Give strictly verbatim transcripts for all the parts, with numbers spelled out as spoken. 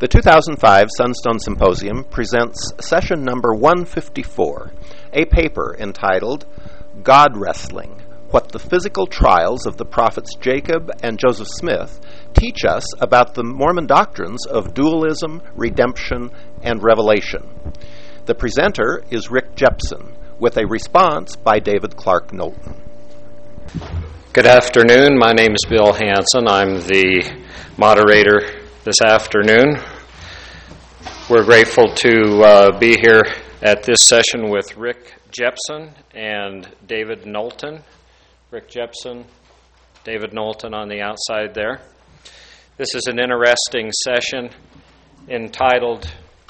The two thousand five Sunstone Symposium presents session number one fifty-four, a paper entitled God Wrestling, What the Physical Trials of the Prophets Jacob and Joseph Smith Teach Us About the Mormon Doctrines of Dualism, Redemption, and Revelation. The presenter is Rick Jepson, with a response by David Clark Knowlton. Good afternoon. My name is Bill Hanson. I'm the moderator this afternoon. We're grateful to uh, be here at this session with Rick Jepson and David Knowlton. Rick Jepson, David Knowlton on the outside there. This is an interesting session entitled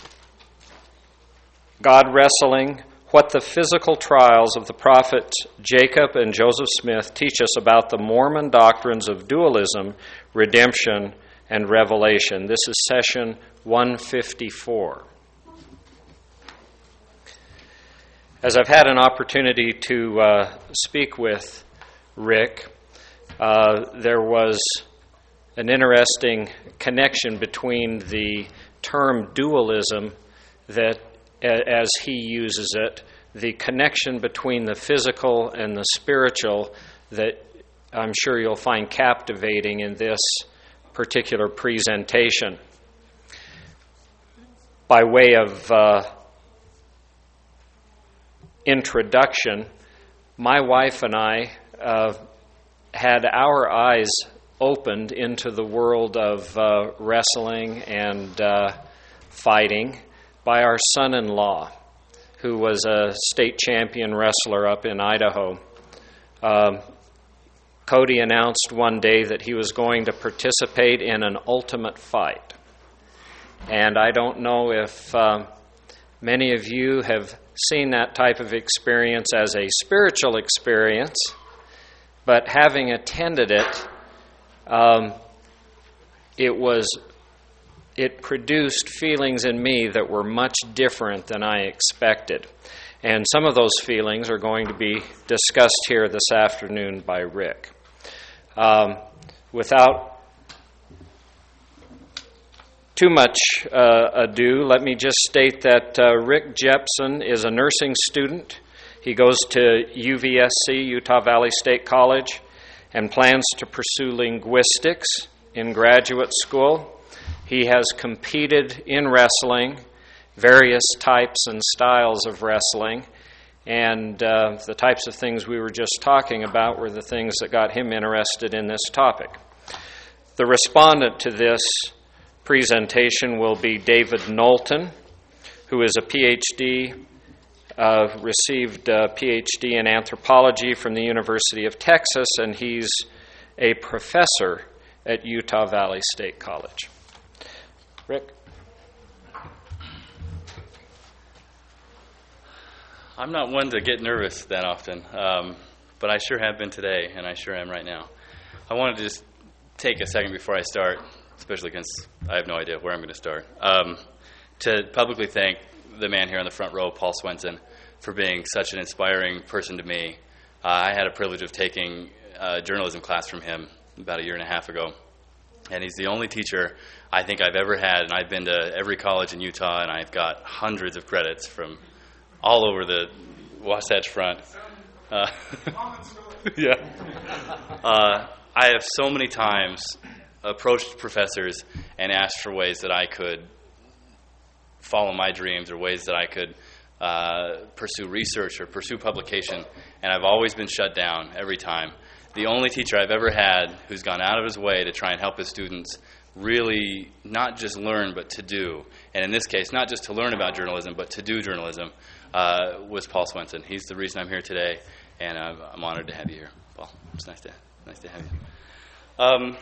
God Wrestling, What the Physical Trials of the Prophets Jacob and Joseph Smith Teach Us About the Mormon Doctrines of Dualism, Redemption, and Revelation. This is session one fifty-four. As I've had an opportunity to uh, speak with Rick, uh, there was an interesting connection between the term dualism that, as he uses it, the connection between the physical and the spiritual that I'm sure you'll find captivating in this particular presentation. By way of uh, introduction, my wife and I uh, had our eyes opened into the world of uh, wrestling and uh, fighting by our son-in-law, who was a state champion wrestler up in Idaho. Um, Cody announced one day that he was going to participate in an ultimate fight. And I don't know if um, many of you have seen that type of experience as a spiritual experience, but having attended it, um, it was it produced feelings in me that were much different than I expected. And some of those feelings are going to be discussed here this afternoon by Rick. Um, without too much uh, ado, let me just state that uh, Rick Jepson is a nursing student. He goes to U V S C, Utah Valley State College, and plans to pursue linguistics in graduate school. He has competed in wrestling, various types and styles of wrestling, and uh, the types of things we were just talking about were the things that got him interested in this topic. The respondent to this presentation will be David Knowlton, who is a P H D, uh, received a P H D in anthropology from the University of Texas, and he's a professor at Utah Valley State College. Rick? I'm not one to get nervous that often, um, but I sure have been today, and I sure am right now. I wanted to just take a second before I start, especially since I have no idea where I'm going to start, um, to publicly thank the man here on the front row, Paul Swenson, for being such an inspiring person to me. Uh, I had a privilege of taking a journalism class from him about a year and a half ago, and he's the only teacher I think I've ever had, and I've been to every college in Utah, and I've got hundreds of credits from all over the Wasatch Front. Uh, yeah. Uh, I have so many times approached professors and asked for ways that I could follow my dreams or ways that I could uh, pursue research or pursue publication, and I've always been shut down every time. The only teacher I've ever had who's gone out of his way to try and help his students really not just learn but to do, and in this case not just to learn about journalism but to do journalism, uh, was Paul Swenson. He's the reason I'm here today, and I'm, I'm honored to have you here, Paul. It's nice to nice to have you. Um,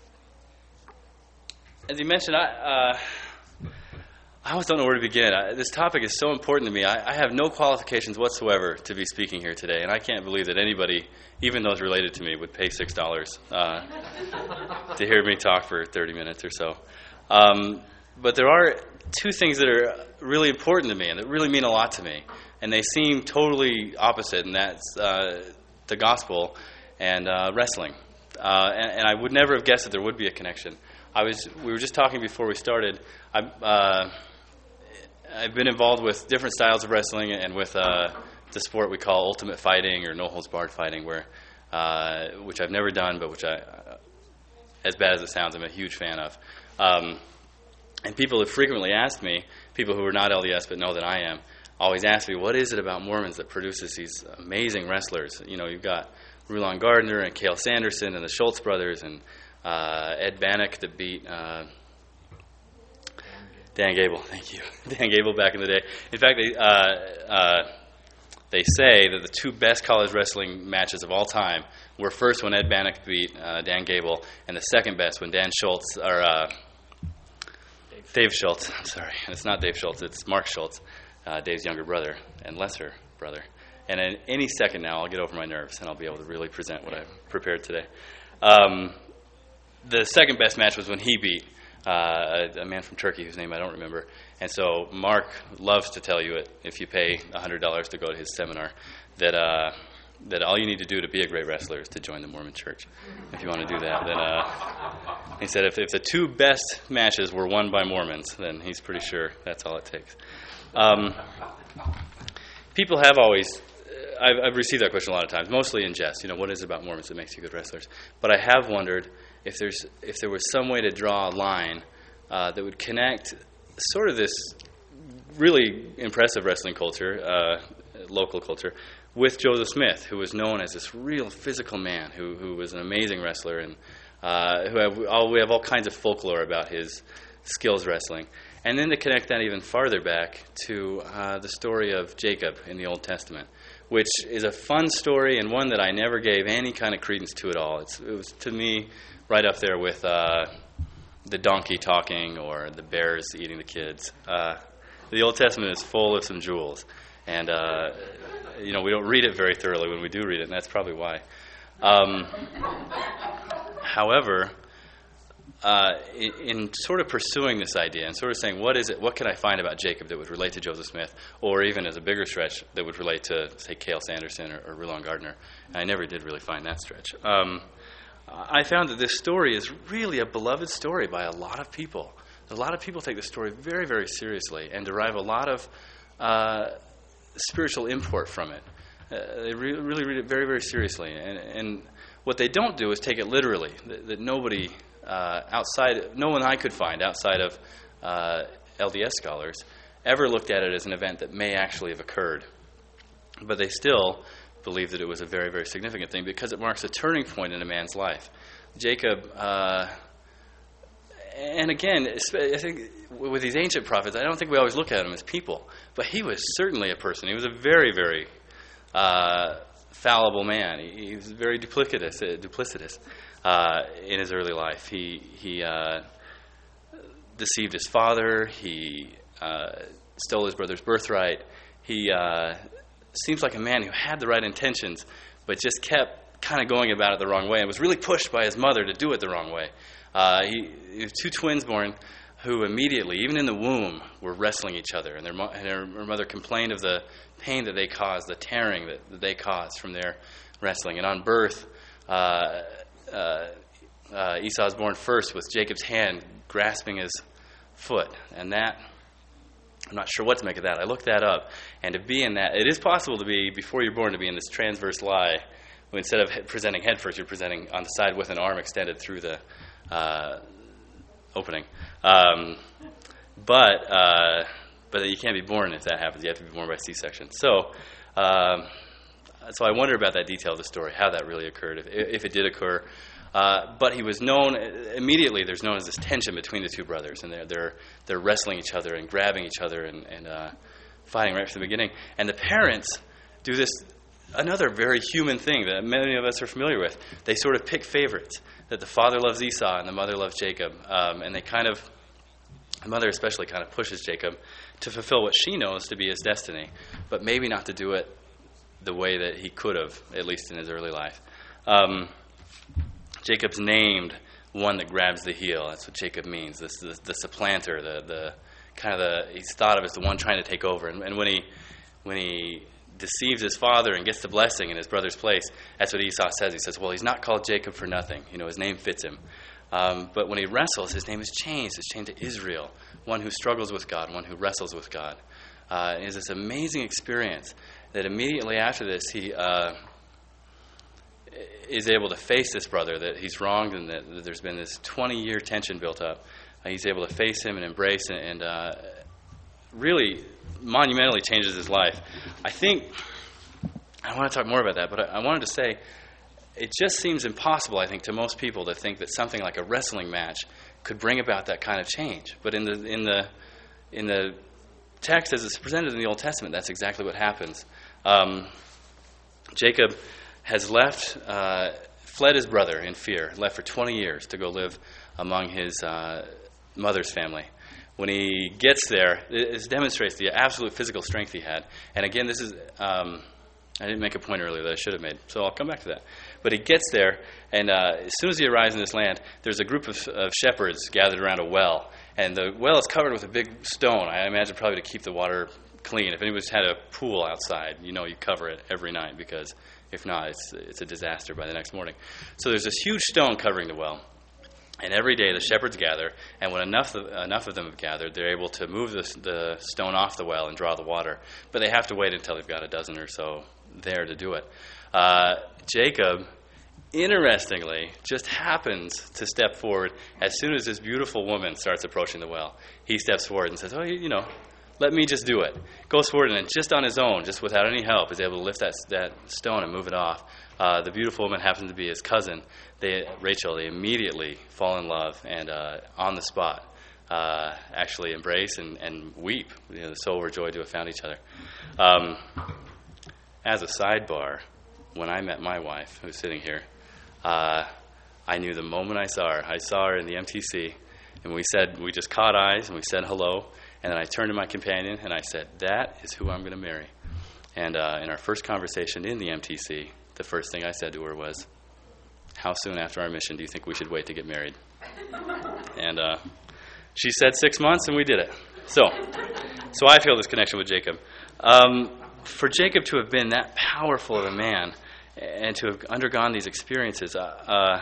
as you mentioned, I uh, I always don't know where to begin. I, this topic is so important to me. I, I have no qualifications whatsoever to be speaking here today, and I can't believe that anybody, even those related to me, would pay six dollars uh, to hear me talk for thirty minutes or so. Um, but there are two things that are really important to me and that really mean a lot to me, and they seem totally opposite, and that's uh, the gospel and uh, wrestling. Uh, and, and I would never have guessed that there would be a connection. I was. We were just talking before we started. I, uh, I've been involved with different styles of wrestling and with uh, the sport we call ultimate fighting or no holds barred fighting, where uh, which I've never done, but which I, uh, as bad as it sounds, I'm a huge fan of. Um, and people have frequently asked me, people who are not L D S but know that I am, always ask me, what is it about Mormons that produces these amazing wrestlers? You know, you've got Rulon Gardner and Cale Sanderson and the Schultz brothers and uh, Ed Bannock that beat uh, Dan Gable. Thank you. Dan Gable back in the day. In fact, they, uh, uh, they say that the two best college wrestling matches of all time were first when Ed Bannock beat uh, Dan Gable, and the second best when Dan Schultz, or uh, Dave Schultz, I'm sorry, it's not Dave Schultz, it's Mark Schultz, uh, Dave's younger brother and lesser brother. And in any second now, I'll get over my nerves, and I'll be able to really present what I've prepared today. Um, the second best match was when he beat uh, a, a man from Turkey whose name I don't remember. And so Mark loves to tell you it, if you pay one hundred dollars to go to his seminar, that uh, that all you need to do to be a great wrestler is to join the Mormon Church. If you want to do that, then uh, he said if, if the two best matches were won by Mormons, then he's pretty sure that's all it takes. Um, people have always... I've, I've received that question a lot of times, mostly in jest. You know, what is it about Mormons that makes you good wrestlers? But I have wondered if there's if there was some way to draw a line uh, that would connect sort of this really impressive wrestling culture, uh, local culture, with Joseph Smith, who was known as this real physical man, who who was an amazing wrestler, and uh, who have all, we have all kinds of folklore about his skills wrestling. And then to connect that even farther back to uh, the story of Jacob in the Old Testament, which is a fun story and one that I never gave any kind of credence to at all. It's, it was, to me, right up there with uh, the donkey talking or the bears eating the kids. Uh, the Old Testament is full of some jewels. And, uh, you know, we don't read it very thoroughly when we do read it, and that's probably why. Um, however... Uh, in, in sort of pursuing this idea and sort of saying, what is it, what can I find about Jacob that would relate to Joseph Smith, or even as a bigger stretch that would relate to, say, Cale Sanderson or, or Rulon Gardner? And I never did really find that stretch. Um, I found that this story is really a beloved story by a lot of people. A lot of people take this story very, very seriously and derive a lot of uh, spiritual import from it. Uh, they re- really read it very, very seriously. And, and what they don't do is take it literally, that, that nobody... Uh, outside, no one I could find outside of uh, L D S scholars ever looked at it as an event that may actually have occurred. But they still believe that it was a very, very significant thing because it marks a turning point in a man's life. Jacob, uh, and again, I think with these ancient prophets, I don't think we always look at them as people, but he was certainly a person. He was a very, very uh, fallible man. He, he was very duplicitous. Uh, duplicitous. Uh, in his early life, he he uh, deceived his father. He uh, stole his brother's birthright. He uh, seems like a man who had the right intentions, but just kept kind of going about it the wrong way, and was really pushed by his mother to do it the wrong way. Uh, he, he had two twins born, who immediately, even in the womb, were wrestling each other, and their, mo- and their, their mother complained of the pain that they caused, the tearing that, that they caused from their wrestling. And on birth, Uh, Uh, uh, Esau was born first with Jacob's hand grasping his foot, and that, I'm not sure what to make of that. I looked that up, and to be in that, it is possible to be, before you're born, to be in this transverse lie, when instead of he- presenting head first, you're presenting on the side with an arm extended through the uh, opening. Um, but uh, but you can't be born if that happens. You have to be born by C-section. So, um, So I wonder about that detail of the story, how that really occurred, if, if it did occur. Uh, but he was known immediately. There's known as this tension between the two brothers, and they're they're they're wrestling each other and grabbing each other and, and uh, fighting right from the beginning. And the parents do this another very human thing that many of us are familiar with. They sort of pick favorites. That the father loves Esau and the mother loves Jacob, um, and they kind of, the mother especially, kind of pushes Jacob to fulfill what she knows to be his destiny, but maybe not to do it the way that he could have, at least in his early life. Um, Jacob's named one that grabs the heel. That's what Jacob means. This, the, the supplanter, the the kind of the he's thought of as the one trying to take over. And, and when he when he deceives his father and gets the blessing in his brother's place, that's what Esau says. He says, "Well, he's not called Jacob for nothing. You know, his name fits him." Um, but when he wrestles, his name is changed. It's changed to Israel, one who struggles with God, one who wrestles with God. Uh, it is this amazing experience that immediately after this, he uh, is able to face this brother that he's wronged, and that, that there's been this twenty-year tension built up. Uh, he's able to face him and embrace and, and uh, really monumentally changes his life. I think, I want to talk more about that, but I, I wanted to say, it just seems impossible, I think, to most people to think that something like a wrestling match could bring about that kind of change. But in the in the in the text as it's presented in the Old Testament, that's exactly what happens. Um, Jacob has left, uh, fled his brother in fear, left for twenty years to go live among his uh, mother's family. When he gets there, it demonstrates the absolute physical strength he had. And again, this is... Um, I didn't make a point earlier that I should have made, so I'll come back to that. But he gets there, and uh, as soon as he arrives in this land, there's a group of, of shepherds gathered around a well. And the well is covered with a big stone, I imagine probably to keep the water clean. If anyone's had a pool outside, you know you cover it every night, because if not, it's, it's a disaster by the next morning. So there's this huge stone covering the well. And every day the shepherds gather, and when enough of, enough of them have gathered, they're able to move the, the stone off the well and draw the water. But they have to wait until they've got a dozen or so there to do it. Uh, Jacob, interestingly, just happens to step forward as soon as this beautiful woman starts approaching the well. He steps forward and says, oh, you know, let me just do it. Goes forward and just on his own, just without any help, is able to lift that, that stone and move it off. Uh, the beautiful woman happens to be his cousin, they, Rachel. They immediately fall in love and uh, on the spot uh, actually embrace and, and weep. You know, they're so overjoyed to have found each other. Um, as a sidebar, when I met my wife, who's sitting here, uh, I knew the moment I saw her. I saw her in the M T C, and we said, we just caught eyes and we said hello. And then I turned to my companion and I said, that is who I'm going to marry. And uh, in our first conversation in the M T C, the first thing I said to her was, how soon after our mission do you think we should wait to get married? And uh, she said six months, and we did it. So so I feel this connection with Jacob. Um, for Jacob to have been that powerful of a man and to have undergone these experiences, uh, uh,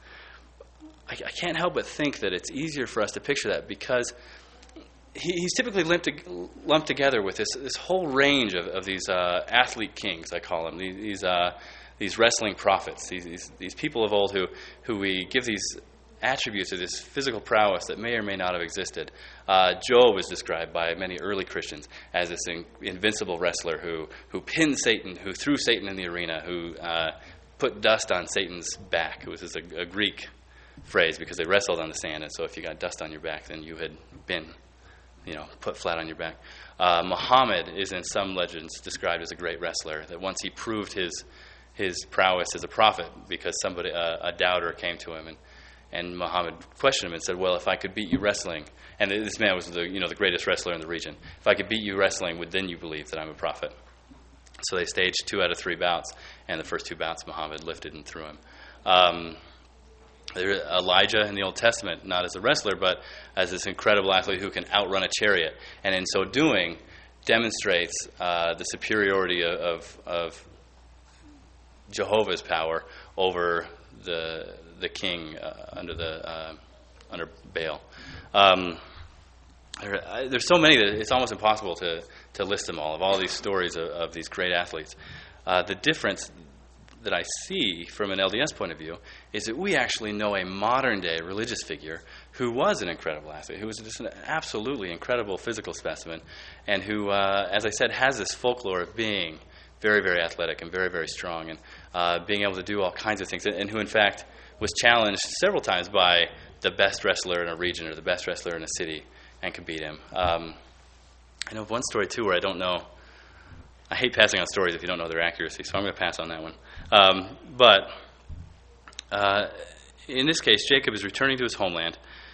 I, I can't help but think that it's easier for us to picture that, because he, he's typically lumped, to, lumped together with this, this whole range of, of these uh, athlete kings, I call them, these, these uh, these wrestling prophets, these, these these people of old who, who we give these attributes of this physical prowess that may or may not have existed. Uh, Job is described by many early Christians as this in, invincible wrestler who, who pinned Satan, who threw Satan in the arena, who uh, put dust on Satan's back. It was just a, a Greek phrase because they wrestled on the sand, and so if you got dust on your back, then you had been, you know, put flat on your back. Uh, Muhammad is in some legends described as a great wrestler, that once he proved his his prowess as a prophet because somebody, uh, a doubter came to him, and, and Muhammad questioned him and said, well, if I could beat you wrestling, and this man was the, you know, the greatest wrestler in the region, if I could beat you wrestling, would then you believe that I'm a prophet? So they staged two out of three bouts, and the first two bouts Muhammad lifted and threw him. Um, there, Elijah in the Old Testament, not as a wrestler, but as this incredible athlete who can outrun a chariot, and in so doing demonstrates uh, the superiority of, of, of Jehovah's power over the the king uh, under the uh, under Baal. Um, there, I, there's so many that it's almost impossible to, to list them all, of all these stories of, of these great athletes. Uh, the difference that I see from an L D S point of view is that we actually know a modern-day religious figure who was an incredible athlete, who was just an absolutely incredible physical specimen, and who, uh, as I said, has this folklore of being very, very athletic and very, very strong, and uh, being able to do all kinds of things, and, and who, in fact, was challenged several times by the best wrestler in a region or the best wrestler in a city and could beat him. Um, I know of one story, too, where I don't know. I hate passing on stories if you don't know their accuracy, so I'm going to pass on that one. Um, but uh, in this case, Jacob is returning to his homeland,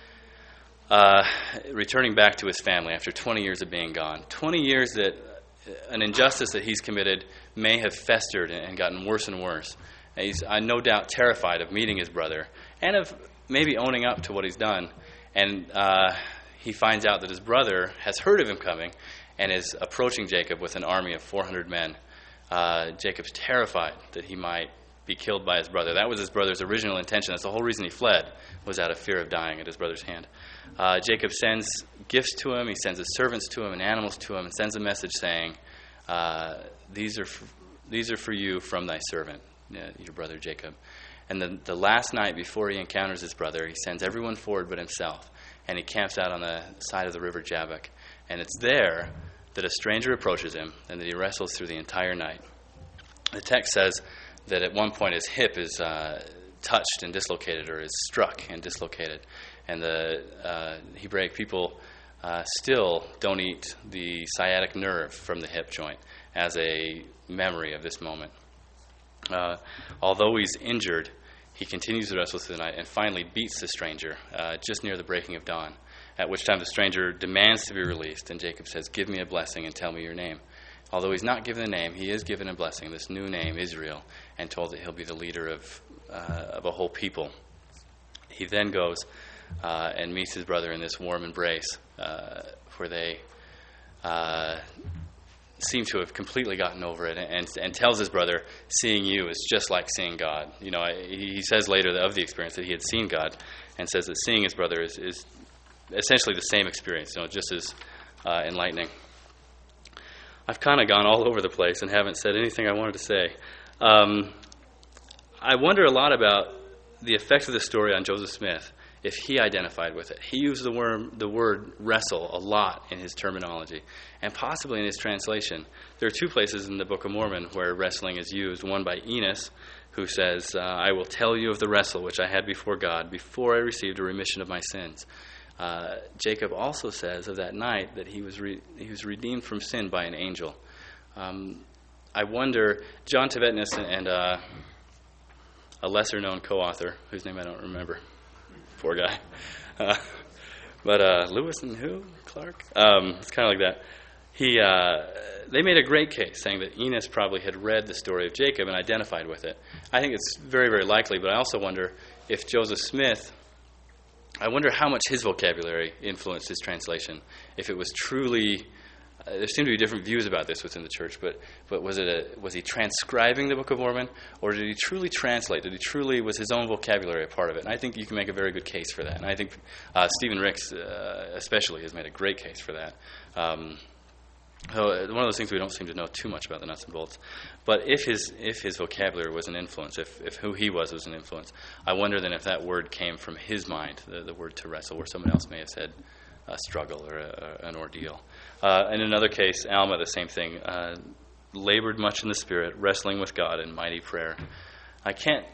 uh, returning back to his family after twenty years of being gone. twenty years that an injustice that he's committed may have festered and gotten worse and worse. And he's uh, no doubt terrified of meeting his brother and of maybe owning up to what he's done. And uh, he finds out that his brother has heard of him coming and is approaching Jacob with an army of four hundred men. Uh, Jacob's terrified that he might be killed by his brother. That was his brother's original intention. That's the whole reason he fled, was out of fear of dying at his brother's hand. Uh, Jacob sends gifts to him. He sends his servants to him and animals to him, and sends a message saying, uh, these are f- these are for you from thy servant, uh, your brother Jacob. And the, the last night before he encounters his brother, he sends everyone forward but himself, and he camps out on the side of the river Jabbok. And it's there that a stranger approaches him and that he wrestles through the entire night. The text says that at one point his hip is uh, touched and dislocated, or is struck and dislocated. And the uh, Hebraic people uh, still don't eat the sciatic nerve from the hip joint as a memory of this moment. Uh, although he's injured, he continues to wrestle through the night and finally beats the stranger uh, just near the breaking of dawn, at which time the stranger demands to be released, and Jacob says, "Give me a blessing and tell me your name." Although he's not given a name, he is given a blessing, this new name, Israel, and told that he'll be the leader of uh, of a whole people. He then goes uh, and meets his brother in this warm embrace, uh, where they uh, seem to have completely gotten over it, and, and tells his brother, "Seeing you is just like seeing God." You know, he says later of the experience that he had seen God, and says that seeing his brother is, is essentially the same experience, you know, just as uh, enlightening. I've kind of gone all over the place and haven't said anything I wanted to say. Um, I wonder a lot about the effect of the story on Joseph Smith, if he identified with it. He used the word, the word wrestle a lot in his terminology, and possibly in his translation. There are two places in the Book of Mormon where wrestling is used, one by Enos, who says, uh, "I will tell you of the wrestle which I had before God, before I received a remission of my sins." Uh, Jacob also says of that night that he was re- he was redeemed from sin by an angel. Um, I wonder, John Tibetanus and uh, a lesser-known co-author, whose name I don't remember, poor guy, uh, but uh, Lewis and who? Clark? Um, it's kind of like that. He, uh, they made a great case, saying that Enos probably had read the story of Jacob and identified with it. I think it's very, very likely, but I also wonder if Joseph Smith, I wonder how much his vocabulary influenced his translation. If it was truly, uh, there seem to be different views about this within the church, but but was it a, was he transcribing the Book of Mormon, or did he truly translate? Did he truly, was his own vocabulary a part of it? And I think you can make a very good case for that. And I think uh, Stephen Ricks uh, especially has made a great case for that. Um, So one of those things we don't seem to know too much about the nuts and bolts. But if his if his vocabulary was an influence, if, if who he was was an influence, I wonder then if that word came from his mind, the, the word to wrestle, where someone else may have said a struggle or a, an ordeal. Uh, in another case, Alma, the same thing, uh, labored much in the Spirit, wrestling with God in mighty prayer. I can't,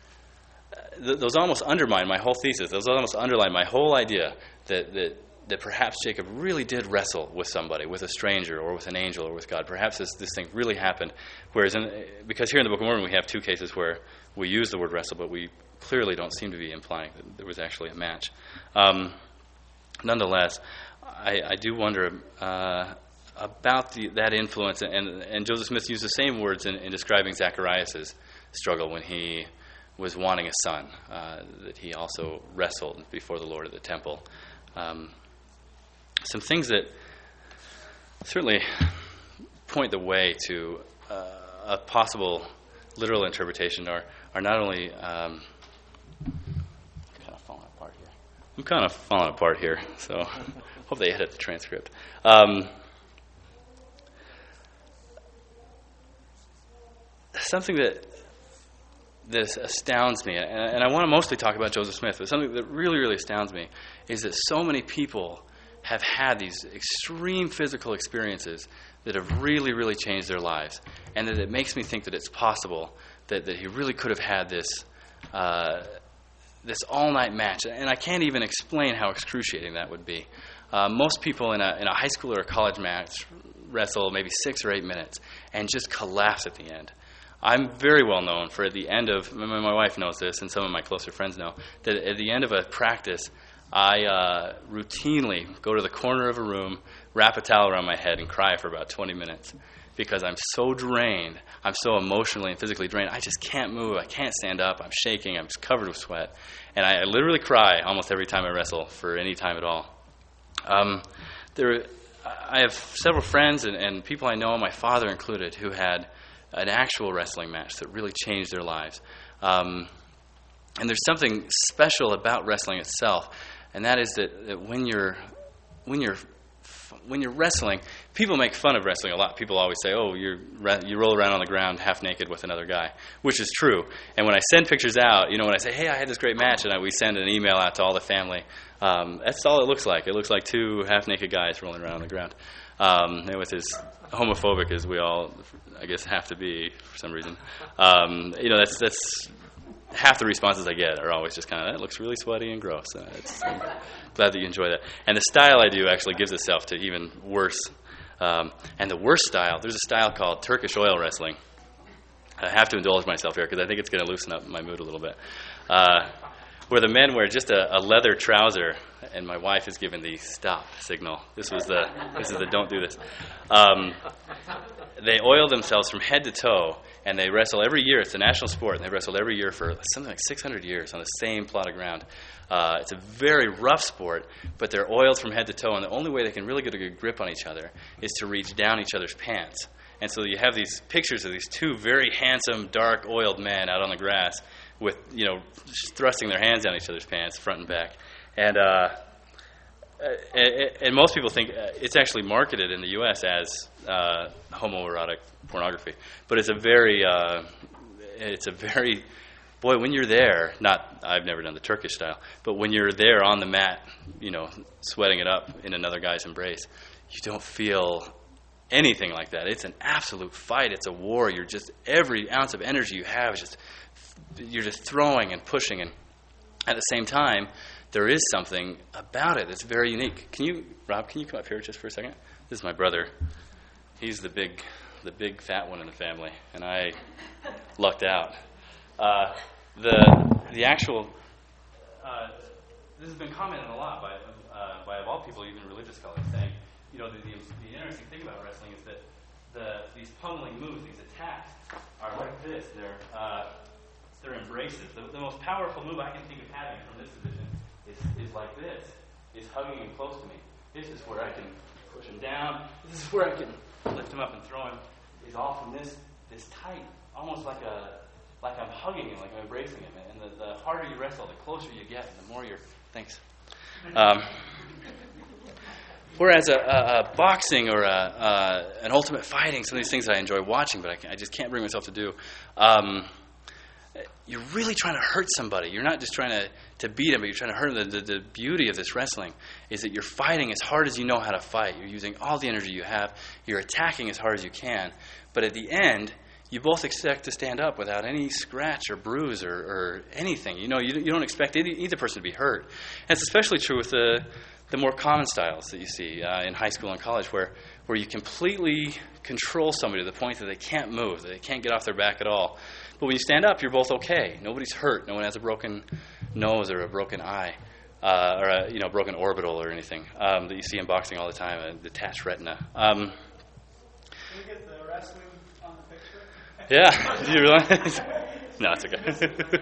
th- those almost undermine my whole thesis. Those almost underline my whole idea that that that perhaps Jacob really did wrestle with somebody, with a stranger or with an angel or with God. Perhaps this, this thing really happened. Whereas, in, because here in the Book of Mormon we have two cases where we use the word wrestle, but we clearly don't seem to be implying that there was actually a match. Um, nonetheless, I, I do wonder uh, about the, that influence, and, and Joseph Smith used the same words in, in describing Zacharias' struggle when he was wanting a son, uh, that he also wrestled before the Lord at the temple. Um, Some things that certainly point the way to uh, a possible literal interpretation are, are not only um, I'm kind of falling apart here. I'm kind of falling apart here, so hope they edit the transcript. Um, something that that astounds me, and, and I want to mostly talk about Joseph Smith, but something that really, really astounds me is that so many people have had these extreme physical experiences that have really, really changed their lives, and that it makes me think that it's possible that, that he really could have had this uh, this all-night match. And I can't even explain how excruciating that would be. Uh, most people in a in a high school or a college match wrestle maybe six or eight minutes and just collapse at the end. I'm very well known for at the end of, my wife knows this, and some of my closer friends know, that at the end of a practice, I uh, routinely go to the corner of a room, wrap a towel around my head, and cry for about twenty minutes because I'm so drained. I'm so emotionally and physically drained. I just can't move. I can't stand up. I'm shaking. I'm covered with sweat. And I, I literally cry almost every time I wrestle for any time at all. Um, there, I have several friends and, and people I know, my father included, who had an actual wrestling match that really changed their lives. Um, and there's something special about wrestling itself, and that is that, that when you're when you're when you're wrestling, people make fun of wrestling a lot. People always say, "Oh, you're you roll around on the ground half naked with another guy," which is true. And when I send pictures out, you know, when I say, "Hey, I had this great match," and I, we send an email out to all the family, um, that's all it looks like. It looks like two half naked guys rolling around on the ground. Um, and with as homophobic as we all, I guess, have to be for some reason, um, you know, that's that's. half the responses I get are always just kind of, that looks really sweaty and gross. Uh, it's, I'm glad that you enjoy that. And the style I do actually gives itself to even worse. Um, and the worst style, there's a style called Turkish oil wrestling. I have to indulge myself here because I think it's going to loosen up my mood a little bit. Uh, where the men wear just a, a leather trouser, and my wife is given the stop signal. This was the, this is the don't do this. Um, they oil themselves from head to toe, and they wrestle every year. It's a national sport, and they wrestled every year for something like six hundred years on the same plot of ground. Uh, it's a very rough sport, but they're oiled from head to toe, and the only way they can really get a good grip on each other is to reach down each other's pants. And so you have these pictures of these two very handsome, dark, oiled men out on the grass with, you know, thrusting their hands down each other's pants, front and back. And uh, and, and most people think it's actually marketed in the U S as uh, homoerotic pornography, but it's a very, uh, it's a very, boy, when you're there, not, I've never done the Turkish style, but when you're there on the mat, you know, sweating it up in another guy's embrace, you don't feel anything like that. It's an absolute fight. It's a war. You're just, every ounce of energy you have is just, you're just throwing and pushing, and at the same time, there is something about it that's very unique. Can you, Rob, can you come up here just for a second? This is my brother. He's the big, the big fat one in the family, and I lucked out. Uh, the the actual, uh, this has been commented a lot by, uh, by of all people, even religious scholars, saying, you know, the, the, the interesting thing about wrestling is that the these pummeling moves, these attacks, are like this. They're uh, they're embraces. The, the most powerful move I can think of having from this position is, is like this, is hugging him close to me. This is where I can push him down. This is where I can lift him up and throw him. Is all from this this tight, almost like a like I'm hugging him, like I'm embracing him. And the, the harder you wrestle, the closer you get, and the more you're. Thanks. Um, whereas a, a, a boxing or a, a, an ultimate fighting, some of these things I enjoy watching, but I, can, I just can't bring myself to do. Um, You're really trying to hurt somebody. You're not just trying to, to beat him, but you're trying to hurt him. The, the, the beauty of this wrestling is that you're fighting as hard as you know how to fight. You're using all the energy you have. You're attacking as hard as you can. But at the end, you both expect to stand up without any scratch or bruise or, or anything. You know, you, you don't expect either, either person to be hurt. And it's especially true with the, the more common styles that you see uh, in high school and college, where, where you completely control somebody to the point that they can't move, that they can't get off their back at all. But when you stand up, you're both okay. Nobody's hurt. No one has a broken nose or a broken eye, uh, or a you know broken orbital or anything um, that you see in boxing all the time, a detached retina. Um, Can we get the wrestling on the picture? yeah. Did you realize? No, it's okay.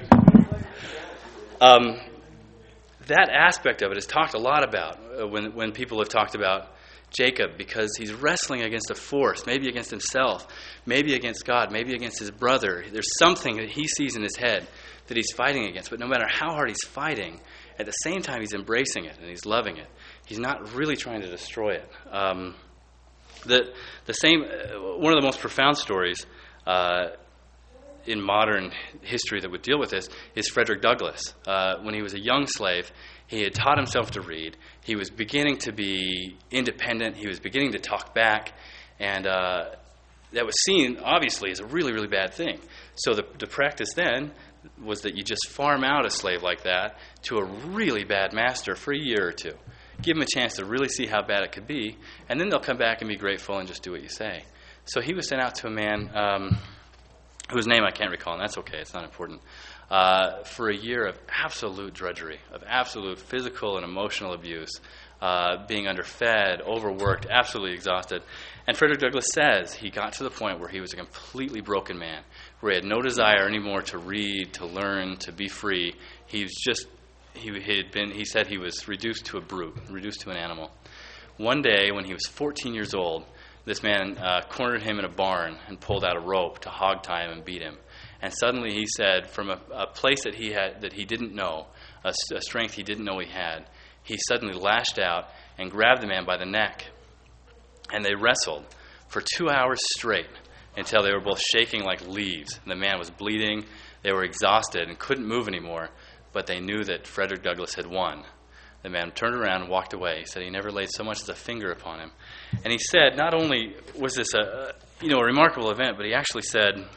um, that aspect of it is talked a lot about uh, when when people have talked about Jacob, because he's wrestling against a force, maybe against himself, maybe against God, maybe against his brother. There's something that he sees in his head that he's fighting against. But no matter how hard he's fighting, at the same time he's embracing it and he's loving it. He's not really trying to destroy it. Um, the the same uh, one of the most profound stories uh, in modern history that would deal with this is Frederick Douglass. Uh, when he was a young slave, he had taught himself to read. He was beginning to be independent. He was beginning to talk back. And uh, that was seen, obviously, as a really, really bad thing. So the, the practice then was that you just farm out a slave like that to a really bad master for a year or two. Give him a chance to really see how bad it could be. And then they'll come back and be grateful and just do what you say. So he was sent out to a man um, whose name I can't recall, and that's okay. It's not important. Uh, for a year of absolute drudgery, of absolute physical and emotional abuse, uh, being underfed, overworked, absolutely exhausted. And Frederick Douglass says he got to the point where he was a completely broken man, where he had no desire anymore to read, to learn, to be free. He was just, he had been, he said he was reduced to a brute, reduced to an animal. One day when he was fourteen years old, this man uh, cornered him in a barn and pulled out a rope to hog tie him and beat him. And suddenly he said, from a, a place that he had that he didn't know, a, a strength he didn't know he had, he suddenly lashed out and grabbed the man by the neck. And they wrestled for two hours straight until they were both shaking like leaves. And the man was bleeding. They were exhausted and couldn't move anymore, but they knew that Frederick Douglass had won. The man turned around and walked away. He said he never laid so much as a finger upon him. And he said, not only was this a, you know, a remarkable event, but he actually said,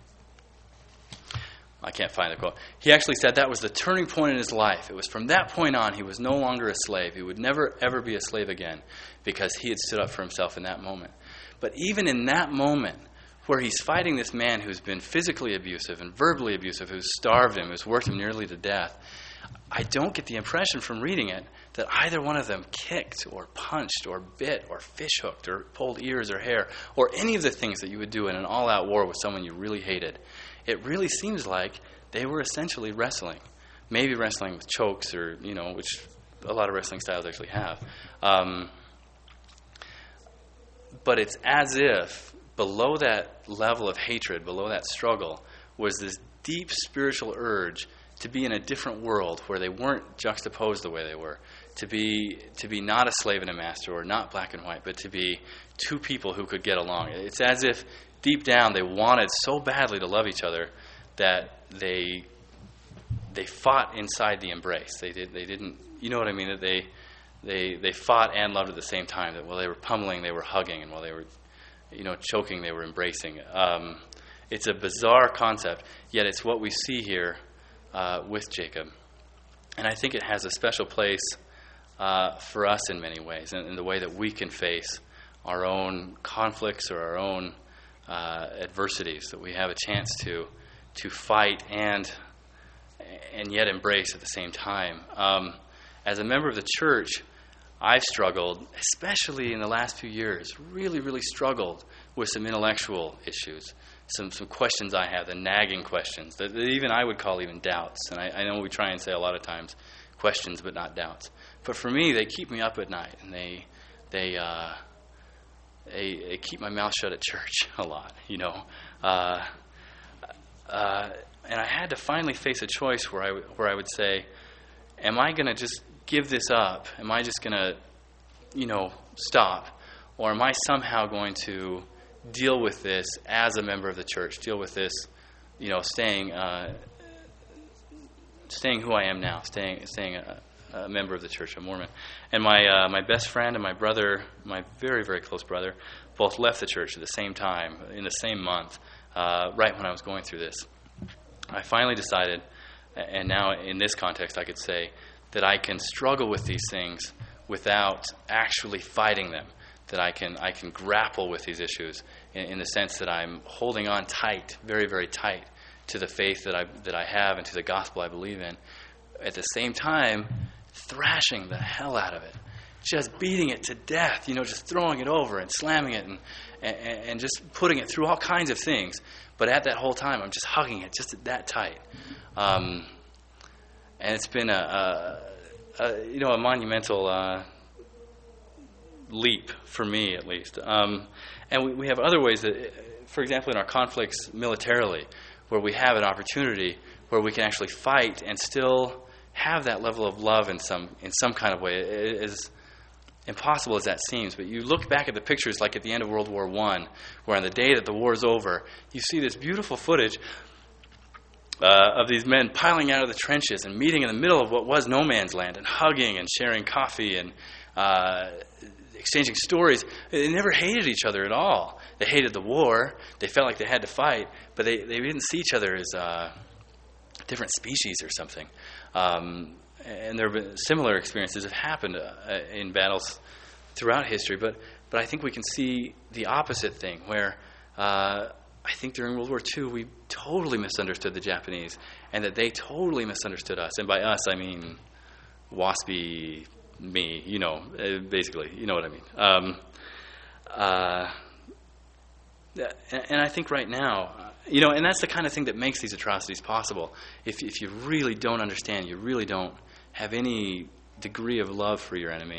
I can't find the quote. He actually said that was the turning point in his life. It was from that point on he was no longer a slave. He would never, ever be a slave again because he had stood up for himself in that moment. But even in that moment, where he's fighting this man who's been physically abusive and verbally abusive, who's starved him, who's worked him nearly to death, I don't get the impression from reading it that either one of them kicked or punched or bit or fish-hooked or pulled ears or hair or any of the things that you would do in an all-out war with someone you really hated. It really seems like they were essentially wrestling. Maybe wrestling with chokes or, you know, which a lot of wrestling styles actually have. Um, but it's as if below that level of hatred, below that struggle, was this deep spiritual urge to be in a different world where they weren't juxtaposed the way they were, to be to be not a slave and a master or not black and white, but to be two people who could get along. It's as if deep down they wanted so badly to love each other that they they fought inside the embrace. They did they didn't you know what I mean? That they they they fought and loved at the same time. That while they were pummeling, they were hugging, and while they were you know choking, they were embracing. Um, it's a bizarre concept, yet it's what we see here uh, with Jacob, and I think it has a special place uh, for us in many ways, in, in the way that we can face our own conflicts or our own uh, adversities. That we have a chance to to fight and and yet embrace at the same time. Um, as a member of the church, I've struggled, especially in the last few years, really, really struggled with some intellectual issues, some some questions I have, the nagging questions, that, that even I would call even doubts. And I, I know we try and say a lot of times questions but not doubts. But for me, they keep me up at night, and they they uh, they, they keep my mouth shut at church a lot, you know. Uh, uh, and I had to finally face a choice where I w- where I would say, am I going to just give this up? Am I just going to, you know, stop? Or am I somehow going to deal with this as a member of the church, deal with this, you know, staying uh, staying who I am now, staying staying a, a member of the Church of Mormon. And my uh, my best friend and my brother, my very, very close brother, both left the church at the same time, in the same month, uh, right when I was going through this. I finally decided, and now in this context I could say, that I can struggle with these things without actually fighting them, that I can I can grapple with these issues in, in the sense that I'm holding on tight, very, very tight, to the faith that I that I have and to the gospel I believe in. At the same time, thrashing the hell out of it, just beating it to death, you know, just throwing it over and slamming it and, and, and just putting it through all kinds of things. But at that whole time, I'm just hugging it just that tight. Um, and it's been a, a, a you know a monumental uh, leap for me, at least. Um, and we, we have other ways that, for example, in our conflicts militarily, where we have an opportunity where we can actually fight and still have that level of love in some in some kind of way. It is impossible as that seems, but you look back at the pictures like at the end of World War One, where on the day that the war is over, you see this beautiful footage uh, of these men piling out of the trenches and meeting in the middle of what was no man's land and hugging and sharing coffee and uh, exchanging stories. They never hated each other at all. They hated the war. They felt like they had to fight, but they, they didn't see each other as uh, different species or something. Um, and there have been similar experiences have happened uh, in battles throughout history, but but I think we can see the opposite thing, where uh, I think during World War Two we totally misunderstood the Japanese, and that they totally misunderstood us. And by us, I mean waspy me, you know, basically, you know what I mean. Um, uh, and, and I think right now, you know, and that's the kind of thing that makes these atrocities possible. If if you really don't understand, you really don't have any degree of love for your enemy,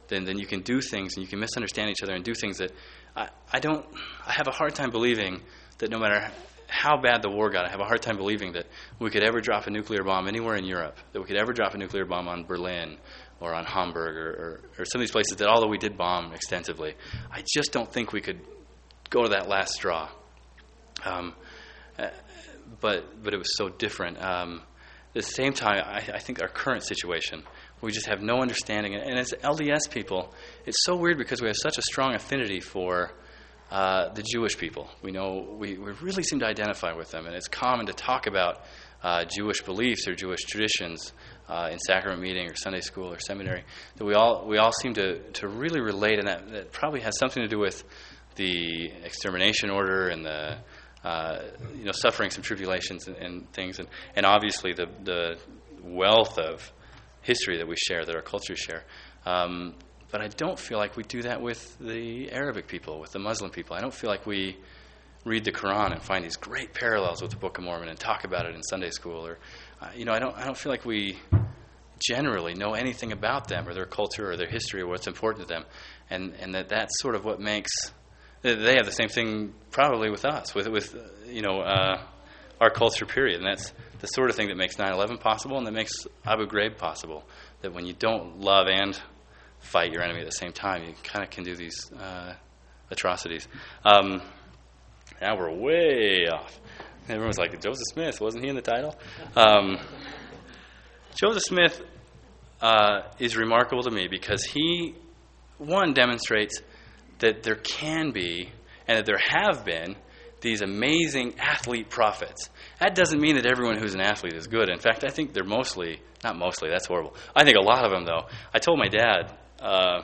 then then you can do things and you can misunderstand each other and do things that I, I don't. I have a hard time believing that no matter how bad the war got, I have a hard time believing that we could ever drop a nuclear bomb anywhere in Europe, that we could ever drop a nuclear bomb on Berlin or on Hamburg or, or, or some of these places that, although we did bomb extensively, I just don't think we could go to that last straw. Um, uh, but but it was so different. Um, at the same time, I, I think our current situation, we just have no understanding. And as L D S people, it's so weird because we have such a strong affinity for uh, the Jewish people. We know we, we really seem to identify with them, and it's common to talk about uh, Jewish beliefs or Jewish traditions uh, in sacrament meeting or Sunday school or seminary. That we all we all seem to, to really relate, and that, that probably has something to do with the extermination order and the uh, you know suffering some tribulations and, and things, and, and obviously the the wealth of history that we share, that our cultures share. Um, but I don't feel like we do that with the Arabic people, with the Muslim people. I don't feel like we read the Quran and find these great parallels with the Book of Mormon and talk about it in Sunday school, or uh, you know, I don't I don't feel like we generally know anything about them or their culture or their history or what's important to them, and and that that's sort of what makes. They have the same thing probably with us, with with you know uh, our culture period, and that's the sort of thing that makes nine eleven possible and that makes Abu Ghraib possible. That when you don't love and fight your enemy at the same time, you kind of can do these uh, atrocities. Um, now we're way off. Everyone's like, Joseph Smith, wasn't he in the title? Um, Joseph Smith uh, is remarkable to me because he, one, demonstrates that there can be, and that there have been, these amazing athlete prophets. That doesn't mean that everyone who's an athlete is good. In fact, I think they're mostly, not mostly, that's horrible. I think a lot of them, though. I told my dad, uh,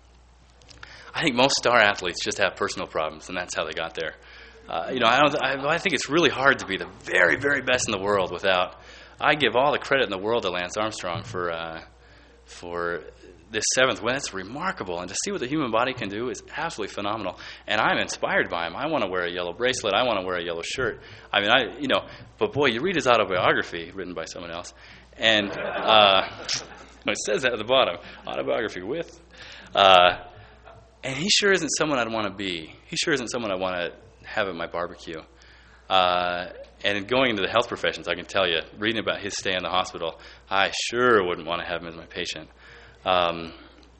I think most star athletes just have personal problems, and that's how they got there. Uh, you know, I, don't, I, I think it's really hard to be the very, very best in the world without, I give all the credit in the world to Lance Armstrong for uh, for this seventh win. It's remarkable, and to see what the human body can do is absolutely phenomenal. And I'm inspired by him. I want to wear a yellow bracelet. I want to wear a yellow shirt. I mean, I you know, but boy, you read his autobiography written by someone else, and uh, it says that at the bottom, autobiography with, uh, and he sure isn't someone I'd want to be. He sure isn't someone I want to have at my barbecue. Uh, and going into the health professions, I can tell you, reading about his stay in the hospital, I sure wouldn't want to have him as my patient. Um,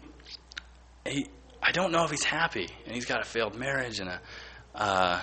he, I don't know if he's happy, and he's got a failed marriage, and a. Uh,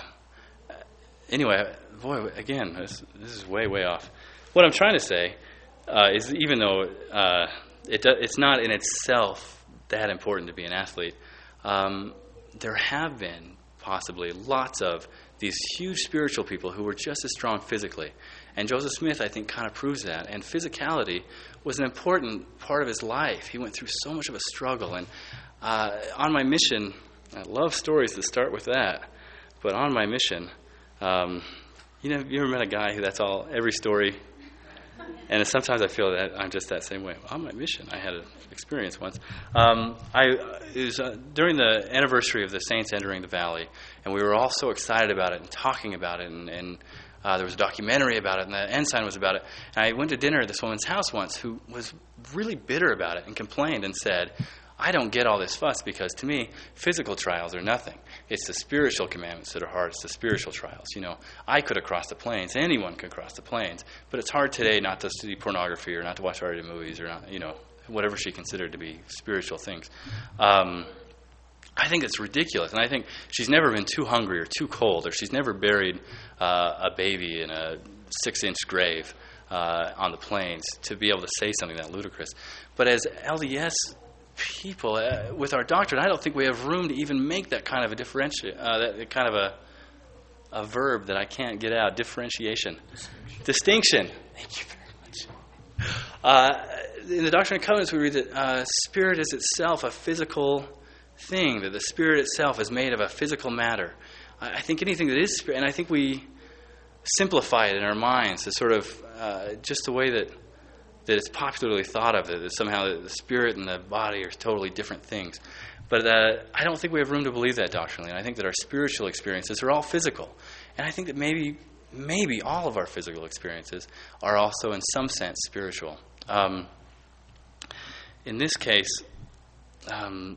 anyway, boy, again, this, this is way, way off. What I'm trying to say uh, is, even though uh, it do, it's not in itself that important to be an athlete, um, there have been possibly lots of these huge spiritual people who were just as strong physically. And Joseph Smith, I think, kind of proves that. And physicality was an important part of his life. He went through so much of a struggle. And uh, on my mission, I love stories that start with that. But on my mission, um, you know, you ever met a guy who that's all, every story? And sometimes I feel that I'm just that same way. On my mission, I had an experience once. Um, I it was uh, during the anniversary of the Saints entering the Valley, and we were all so excited about it and talking about it, and, and uh, there was a documentary about it, and the ensign was about it. And I went to dinner at this woman's house once who was really bitter about it and complained and said, I don't get all this fuss because, to me, physical trials are nothing. It's the spiritual commandments that are hard. It's the spiritual trials. You know, I could have crossed the plains. Anyone could cross the plains. But it's hard today not to see pornography or not to watch R-rated movies or not, you know, whatever she considered to be spiritual things. Um, I think it's ridiculous. And I think she's never been too hungry or too cold, or she's never buried uh, a baby in a six-inch grave uh, on the plains to be able to say something that ludicrous. But as L D S people, uh, with our doctrine, I don't think we have room to even make that kind of a differenti- uh, that kind of a a verb that I can't get out. Differentiation, distinction. distinction. Thank you very much. Uh, in the Doctrine and Covenants, we read that uh, spirit is itself a physical thing. That the spirit itself is made of a physical matter. I, I think anything that is spirit, and I think we simplify it in our minds to sort of uh, just the way that. that it's popularly thought of, that somehow the spirit and the body are totally different things. But uh, I don't think we have room to believe that doctrinally. And I think that our spiritual experiences are all physical. And I think that maybe maybe all of our physical experiences are also in some sense spiritual. Um, in this case, um,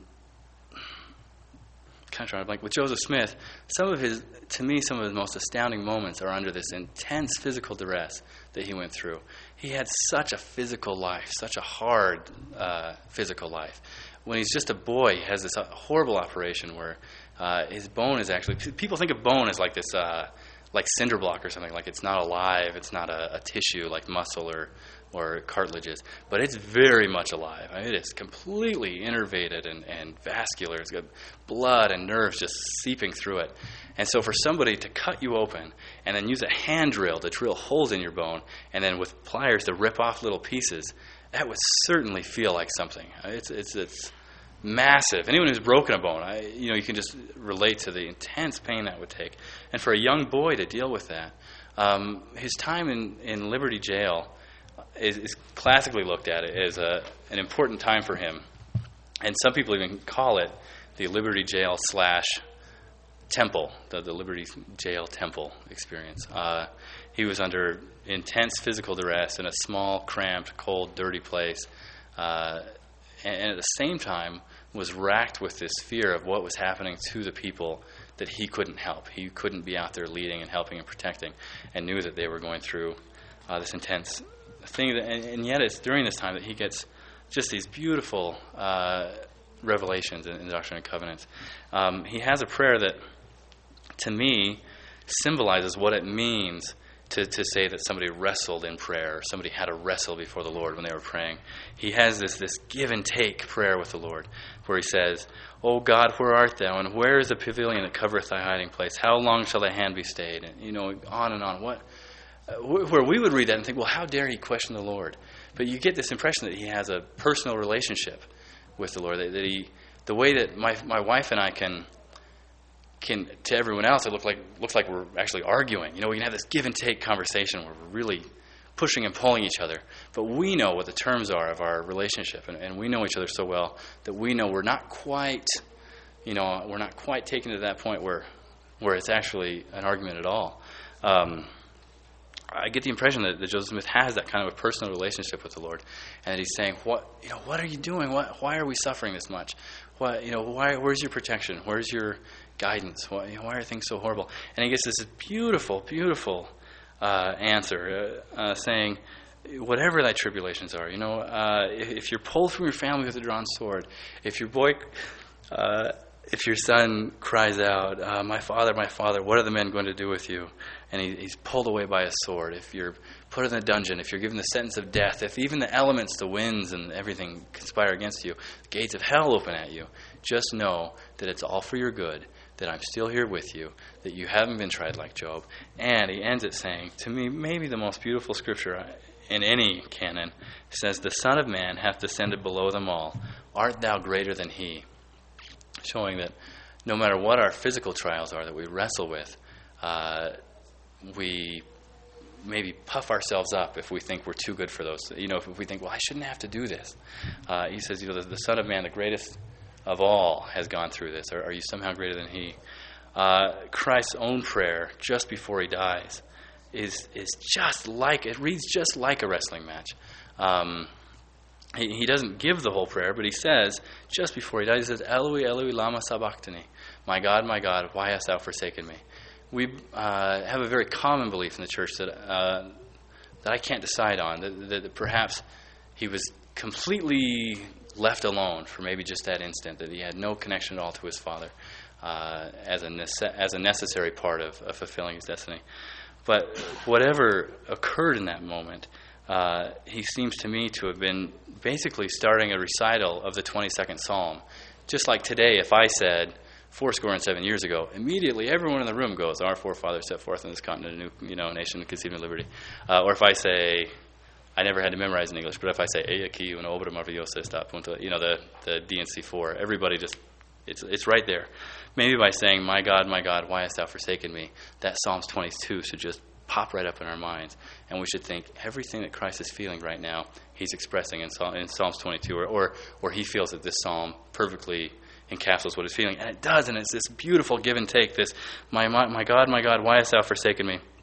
kind of trying to blank, with Joseph Smith, some of his, to me, some of his most astounding moments are under this intense physical duress that he went through. He had such a physical life, such a hard uh, physical life. When he's just a boy, he has this horrible operation where uh, his bone is actually, people think of bone as like this, uh, like cinder block or something, like it's not alive, it's not a, a tissue like muscle or or cartilages, but it's very much alive. I mean, it is completely innervated and, and vascular. It's got blood and nerves just seeping through it. And so for somebody to cut you open and then use a hand drill to drill holes in your bone and then with pliers to rip off little pieces, that would certainly feel like something. It's it's it's massive. Anyone who's broken a bone, I, you know, you can just relate to the intense pain that would take. And for a young boy to deal with that, um, his time in, in Liberty Jail is, is classically looked at as a, an important time for him. And some people even call it the Liberty Jail slash temple, the, the Liberty Jail temple experience. Uh, he was under intense physical duress in a small, cramped, cold, dirty place. Uh, and, and at the same time was racked with this fear of what was happening to the people that he couldn't help. He couldn't be out there leading and helping and protecting, and knew that they were going through uh, this intense thing. That, and, and yet it's during this time that he gets just these beautiful uh, revelations in, in Doctrine and Covenants. Um, he has a prayer that, to me, symbolizes what it means to, to say that somebody wrestled in prayer, or somebody had to wrestle before the Lord when they were praying. He has this, this give and take prayer with the Lord, where he says, "O God, where art thou? And where is the pavilion that covereth thy hiding place? How long shall thy hand be stayed?" And, you know, on and on. What, uh, where we would read that and think, well, how dare he question the Lord? But you get this impression that he has a personal relationship with the Lord, that, that he, the way that my my wife and I can, can to everyone else, it looks like looks like we're actually arguing. You know, we can have this give and take conversation where we're really pushing and pulling each other. But we know what the terms are of our relationship, and, and we know each other so well that we know we're not quite, you know, we're not quite taken to that point where where it's actually an argument at all. Um, I get the impression that, that Joseph Smith has that kind of a personal relationship with the Lord, and that he's saying, "What, you know, what are you doing? What, why are we suffering this much? What, you know, why? Where's your protection? Where's your guidance? Why, you know, why are things so horrible?" And he gets this beautiful, beautiful uh, answer, uh, uh, saying, "Whatever thy tribulations are, you know, uh, if, if you're pulled from your family with a drawn sword, if your boy." Uh, If your son cries out, uh, "My father, my father, what are the men going to do with you?" And he, he's pulled away by a sword. If you're put in a dungeon, if you're given the sentence of death, if even the elements, the winds and everything conspire against you, the gates of hell open at you, just know that it's all for your good, that I'm still here with you, that you haven't been tried like Job. And he ends it saying, to me, maybe the most beautiful scripture in any canon, says, "The Son of Man hath descended below them all. Art thou greater than he?" Showing that no matter what our physical trials are that we wrestle with, uh, we maybe puff ourselves up if we think we're too good for those. You know, if we think, well, I shouldn't have to do this. Uh, he says, you know, the, the Son of Man, the greatest of all, has gone through this. Are, are you somehow greater than he? Uh, Christ's own prayer just before he dies is is just like, it reads just like a wrestling match. Um He, he doesn't give the whole prayer, but he says, just before he dies, he says, "Eloi, Eloi, lama sabachthani? My God, my God, why hast thou forsaken me?" We uh, have a very common belief in the church that uh, that I can't decide on, that, that, that perhaps he was completely left alone for maybe just that instant, that he had no connection at all to his Father uh, as, a nece- as a necessary part of, of fulfilling his destiny. But whatever occurred in that moment, Uh, he seems to me to have been basically starting a recital of the twenty-second Psalm. Just like today, if I said, fourscore and seven years ago, immediately everyone in the room goes, "Our forefathers set forth in this continent a new, you know, nation conceived in liberty." Uh, or if I say, I never had to memorize in English, but if I say, "Ea ki una obra maravillosa está a punto," you know, the, the D and C four, everybody just, it's it's right there. Maybe by saying, "My God, my God, why hast thou forsaken me?" that Psalms twenty-two should just pop right up in our minds, and we should think everything that Christ is feeling right now, he's expressing in, Psalm, in Psalms twenty-two, or, or or he feels that this psalm perfectly encapsulates what he's feeling, and it does, and it's this beautiful give and take. This, my, my my God, my God, why hast thou forsaken me?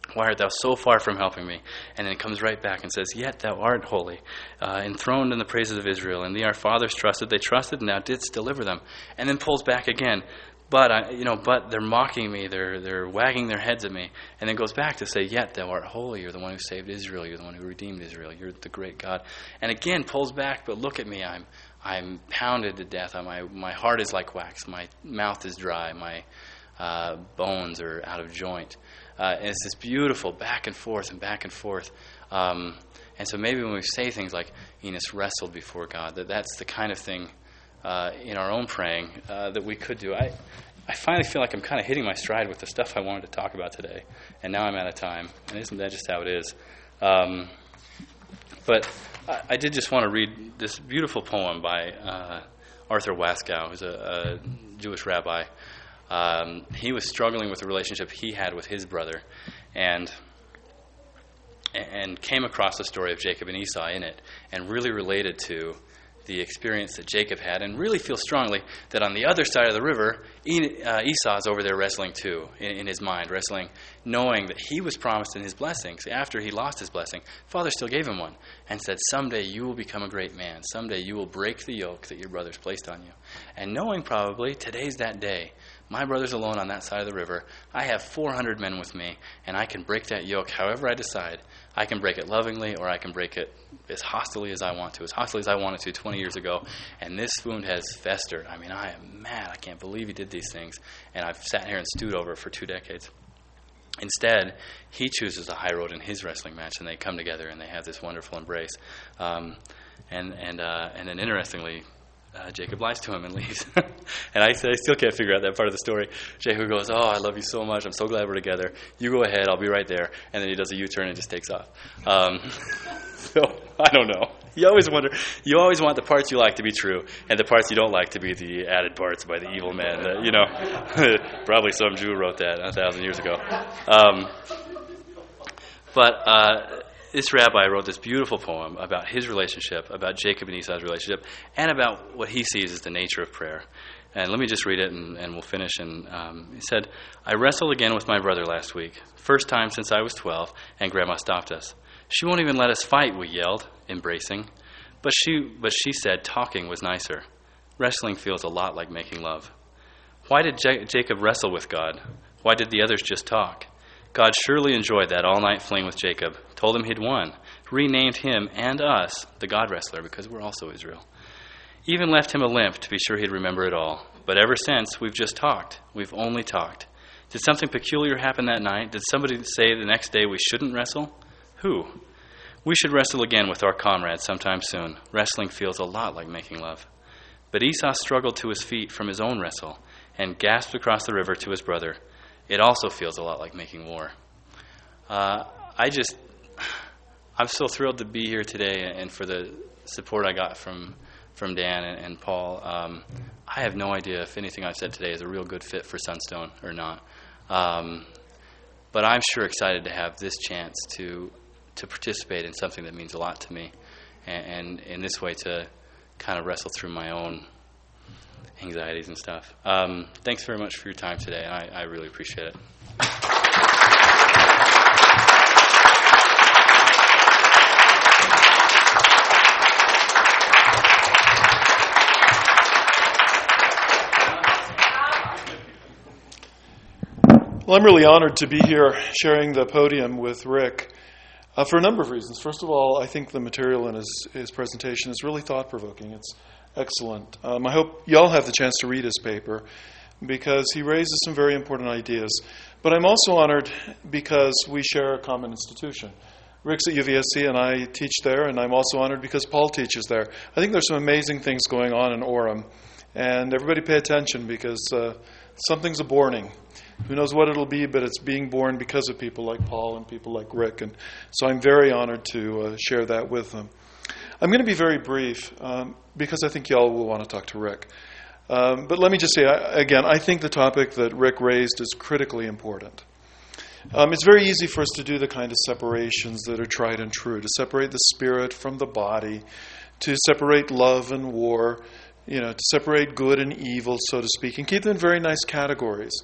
Why art thou so far from helping me? And then it comes right back and says, yet thou art holy, uh, enthroned in the praises of Israel. And thee our fathers trusted, they trusted, and thou didst deliver them. And then pulls back again. But, I, you know, but they're mocking me, they're they're wagging their heads at me. And then goes back to say, yet thou art holy, you're the one who saved Israel, you're the one who redeemed Israel, you're the great God. And again pulls back, but look at me, I'm I'm pounded to death, my, my heart is like wax, my mouth is dry, my uh, bones are out of joint. Uh, and it's this beautiful back and forth and back and forth. Um, and so maybe when we say things like, Enos wrestled before God, that that's the kind of thing uh, in our own praying uh, that we could do. I I finally feel like I'm kind of hitting my stride with the stuff I wanted to talk about today. And now I'm out of time. And isn't that just how it is? Um, but I, I did just want to read this beautiful poem by uh, Arthur Waskow, who's a, a Jewish rabbi. Um, he was struggling with the relationship he had with his brother, and and came across the story of Jacob and Esau in it, and really related to the experience that Jacob had, and really feels strongly that on the other side of the river, uh, Esau's over there wrestling too, in, in his mind, wrestling, knowing that he was promised in his blessings. After he lost his blessing, Father still gave him one, and said, someday you will become a great man. Someday you will break the yoke that your brothers placed on you. And knowing probably, today's that day. My brother's alone on that side of the river. I have four hundred men with me, and I can break that yoke however I decide. I can break it lovingly, or I can break it as hostily as I want to, as hostily as I wanted to twenty years ago. And this wound has festered. I mean, I am mad. I can't believe he did these things. And I've sat here and stewed over it for two decades. Instead, he chooses the high road in his wrestling match, and they come together, and they have this wonderful embrace. Um, and and uh, and then interestingly, Uh, Jacob lies to him and leaves. And I, I still can't figure out that part of the story. Jacob goes, oh, I love you so much. I'm so glad we're together. You go ahead. I'll be right there. And then he does a U-turn and just takes off. Um, so, I don't know. You always wonder, you always want the parts you like to be true and the parts you don't like to be the added parts by the evil man. That, you know, probably some Jew wrote that a thousand years ago. Um, but, uh, This rabbi wrote this beautiful poem about his relationship, about Jacob and Esau's relationship, and about what he sees as the nature of prayer. And let me just read it, and, and we'll finish. And um, he said, I wrestled again with my brother last week, first time since I was twelve, and Grandma stopped us. She won't even let us fight, we yelled, embracing. But she, but she said talking was nicer. Wrestling feels a lot like making love. Why did J- Jacob wrestle with God? Why did the others just talk? God surely enjoyed that all-night fling with Jacob, told him he'd won, renamed him and us the God wrestler because we're also Israel. Even left him a limp to be sure he'd remember it all. But ever since, we've just talked. We've only talked. Did something peculiar happen that night? Did somebody say the next day we shouldn't wrestle? Who? We should wrestle again with our comrades sometime soon. Wrestling feels a lot like making love. But Esau struggled to his feet from his own wrestle and gasped across the river to his brother. It also feels a lot like making war. Uh, I just, I'm so thrilled to be here today and for the support I got from from Dan and, and Paul. Um, I have no idea if anything I've said today is a real good fit for Sunstone or not. Um, but I'm sure excited to have this chance to to participate in something that means a lot to me, and, and in this way to kind of wrestle through my own anxieties and stuff. Um, thanks very much for your time today. I, I really appreciate it. Well, I'm really honored to be here sharing the podium with Rick uh, for a number of reasons. First of all, I think the material in his, his presentation is really thought-provoking. It's excellent. Um, I hope you all have the chance to read his paper because he raises some very important ideas. But I'm also honored because we share a common institution. Rick's at U V S C and I teach there, and I'm also honored because Paul teaches there. I think there's some amazing things going on in Orem, and everybody pay attention because uh, something's a-borning. Who knows what it'll be, but it's being born because of people like Paul and people like Rick, and so I'm very honored to uh, share that with them. I'm going to be very brief um, because I think y'all will want to talk to Rick. Um, but let me just say, I, again, I think the topic that Rick raised is critically important. Um, it's very easy for us to do the kind of separations that are tried and true, to separate the spirit from the body, to separate love and war, you know, to separate good and evil, so to speak, and keep them in very nice categories.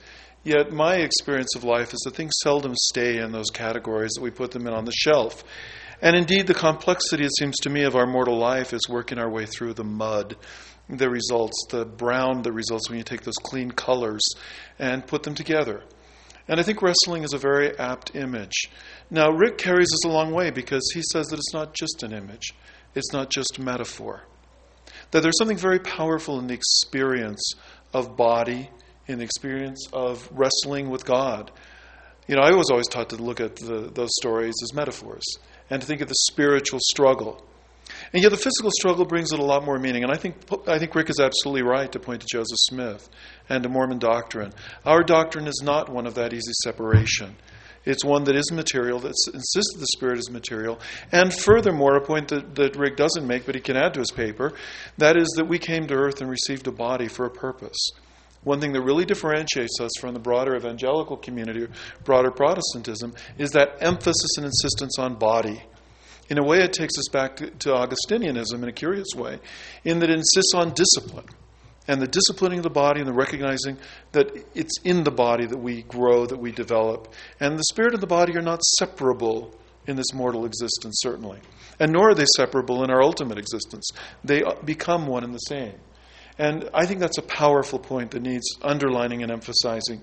Yet my experience of life is that things seldom stay in those categories, that we put them in on the shelf. And indeed, the complexity, it seems to me, of our mortal life is working our way through the mud, the results, the brown that results when you take those clean colors and put them together. And I think wrestling is a very apt image. Now, Rick carries us a long way because he says that it's not just an image. It's not just metaphor. That there's something very powerful in the experience of body, in the experience of wrestling with God. You know, I was always taught to look at the, those stories as metaphors and to think of the spiritual struggle. And yet the physical struggle brings it a lot more meaning. And I think I think Rick is absolutely right to point to Joseph Smith and to Mormon doctrine. Our doctrine is not one of that easy separation. It's one that is material, that insists that the Spirit is material. And furthermore, a point that, that Rick doesn't make, but he can add to his paper, that is that we came to earth and received a body for a purpose. One thing that really differentiates us from the broader evangelical community, broader Protestantism, is that emphasis and insistence on body. In a way, it takes us back to, to Augustinianism in a curious way, in that it insists on discipline. And the disciplining of the body and the recognizing that it's in the body that we grow, that we develop. And the spirit and the body are not separable in this mortal existence, certainly. And nor are they separable in our ultimate existence. They become one and the same. And I think that's a powerful point that needs underlining and emphasizing.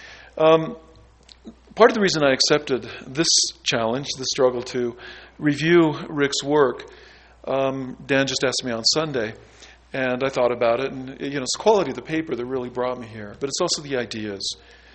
Um, part of the reason I accepted this challenge, the struggle to review Rick's work, um, Dan just asked me on Sunday, and I thought about it, and you know, it's the quality of the paper that really brought me here, but it's also the ideas.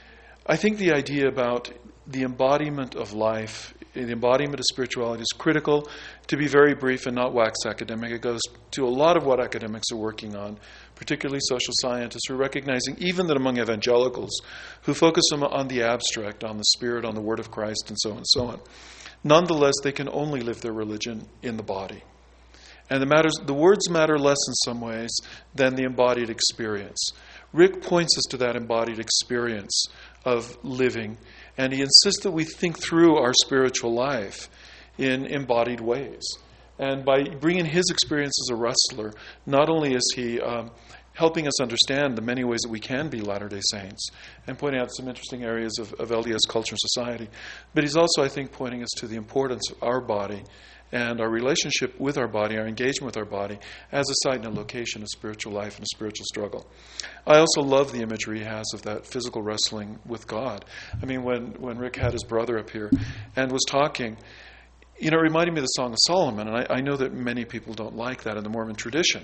I think the idea about the embodiment of life, the embodiment of spirituality is critical. To be very brief and not wax academic, it goes to a lot of what academics are working on, particularly social scientists who are recognizing even that among evangelicals who focus on the abstract, on the Spirit, on the Word of Christ, and so on and so on. Nonetheless, they can only live their religion in the body. And the, matters, the words matter less in some ways than the embodied experience. Rick points us to that embodied experience of living, and he insists that we think through our spiritual life in embodied ways. And by bringing his experience as a wrestler, not only is he um, helping us understand the many ways that we can be Latter-day Saints and pointing out some interesting areas of, of L D S culture and society, but he's also, I think, pointing us to the importance of our body and our relationship with our body, our engagement with our body, as a site and a location of spiritual life and a spiritual struggle. I also love the imagery he has of that physical wrestling with God. I mean, when, when Rick had his brother up here and was talking, you know, it reminded me of the Song of Solomon, and I, I know that many people don't like that in the Mormon tradition.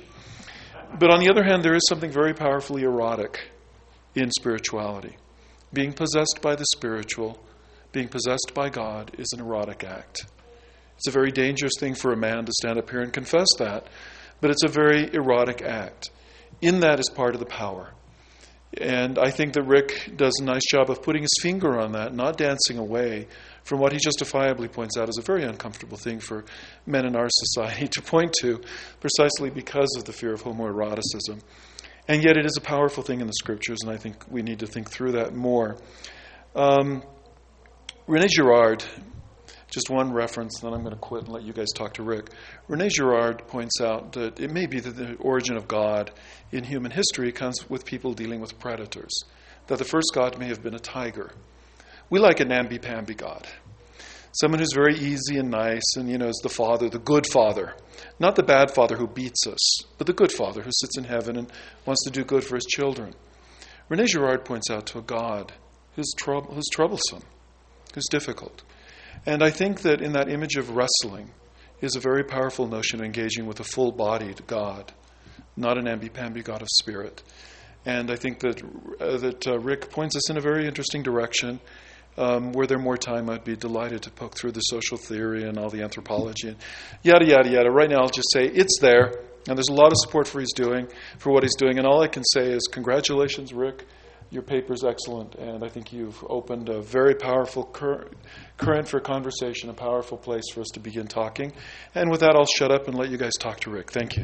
But on the other hand, there is something very powerfully erotic in spirituality. Being possessed by the spiritual, being possessed by God, is an erotic act. It's a very dangerous thing for a man to stand up here and confess that, but it's a very erotic act. In that is part of the power. And I think that Rick does a nice job of putting his finger on that, not dancing away from what he justifiably points out as a very uncomfortable thing for men in our society to point to, precisely because of the fear of homoeroticism. And yet it is a powerful thing in the Scriptures, and I think we need to think through that more. Um, René Girard, just one reference, then I'm going to quit and let you guys talk to Rick. René Girard points out that it may be that the origin of God in human history comes with people dealing with predators, that the first God may have been a tiger. We like a namby-pamby God, someone who's very easy and nice and, you know, is the father, the good father, not the bad father who beats us, but the good father who sits in heaven and wants to do good for his children. René Girard points out to a God who's, trou- who's troublesome, who's difficult. And I think that in that image of wrestling is a very powerful notion of engaging with a full-bodied God, not an namby-pamby God of spirit. And I think that uh, that uh, Rick points us in a very interesting direction. Um, were there more time, I'd be delighted to poke through the social theory and all the anthropology and yada, yada, yada. Right now, I'll just say it's there, and there's a lot of support for he's doing, for what he's doing. And all I can say is congratulations, Rick. Your paper's excellent, and I think you've opened a very powerful cur- current for conversation, a powerful place for us to begin talking. And with that, I'll shut up and let you guys talk to Rick. Thank you.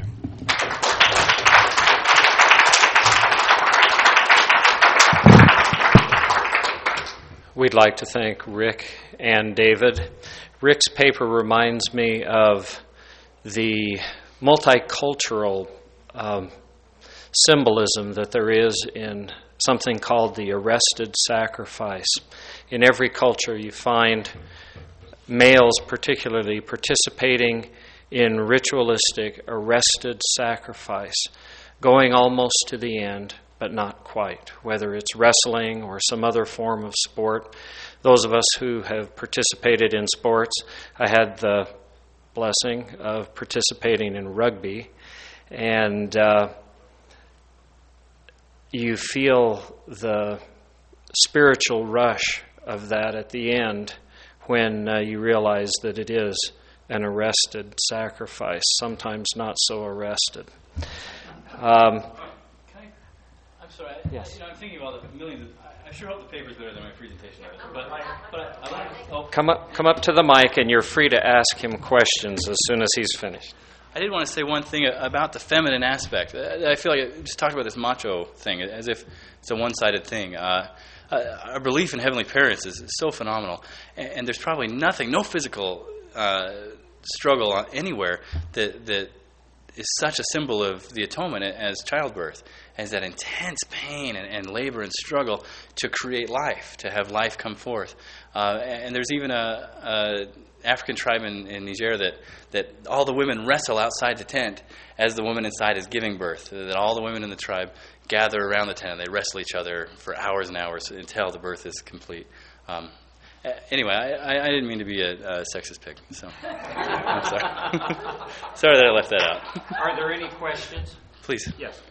We'd like to thank Rick and David. Rick's paper reminds me of the multicultural um, symbolism that there is in something called the arrested sacrifice. In every culture you find males particularly participating in ritualistic arrested sacrifice, going almost to the end, but not quite, whether it's wrestling or some other form of sport. Those of us who have participated in sports, I had the blessing of participating in rugby, and uh, you feel the spiritual rush of that at the end when uh, you realize that it is an arrested sacrifice, sometimes not so arrested. Um, Can I, I'm sorry. Yes. I, you know, I'm thinking about the millions. Of, I, I sure hope the paper's better than my presentation. But, but I, I want to. Oh. Come up, come up to the mic, and you're free to ask him questions as soon as he's finished. I did want to say one thing about the feminine aspect. I feel like I just talked about this macho thing as if it's a one-sided thing. Uh, uh, our belief in heavenly parents is so phenomenal, and, and there's probably nothing, no physical uh, struggle anywhere that that is such a symbol of the atonement as childbirth, as that intense pain and, and labor and struggle to create life, to have life come forth. Uh, and there's even a, a African tribe in, in Niger that, that all the women wrestle outside the tent as the woman inside is giving birth, that all the women in the tribe gather around the tent and they wrestle each other for hours and hours until the birth is complete. Um, Anyway, I, I didn't mean to be a, a sexist pig, so I'm sorry. Sorry that I left that out. Are there any questions? Please. Yes.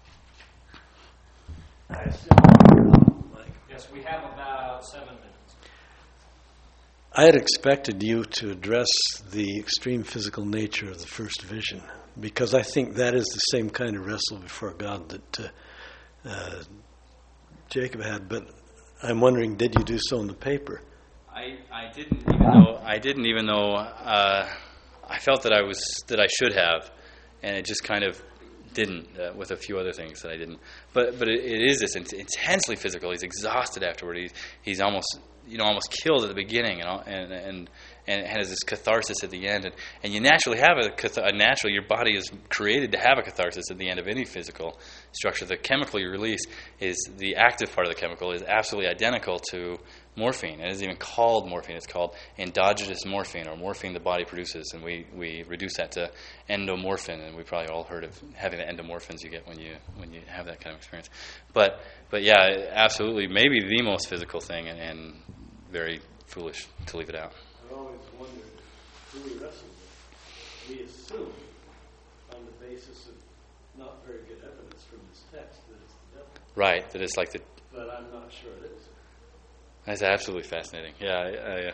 Yes, we have about seven minutes. I had expected you to address the extreme physical nature of the first vision, because I think that is the same kind of wrestle before God that uh, uh, Jacob had. But I'm wondering, did you do so in the paper? I, I didn't even know. I didn't even know. Uh, I felt that I was that I should have, and it just kind of didn't. Uh, with a few other things that I didn't. But but it, it is this in- intensely physical. He's exhausted afterward. He's he's almost you know almost killed at the beginning, and all, and and and it has this catharsis at the end. And, and you naturally have a, cath- a natural. Your body is created to have a catharsis at the end of any physical structure. The chemical you release is the active part of the chemical is absolutely identical to morphine. It isn't even called morphine. It's called endogenous morphine, or morphine the body produces, and we, we reduce that to endomorphin. And we probably all heard of having the endomorphins you get when you when you have that kind of experience. But but yeah, absolutely, maybe the most physical thing, and, and very foolish to leave it out. I've always wondered who we wrestle with. We assume, on the basis of not very good evidence from this text, that it's the devil. Right, that it's like the. But I'm not sure it is. That's absolutely fascinating. Yeah, I, I, uh,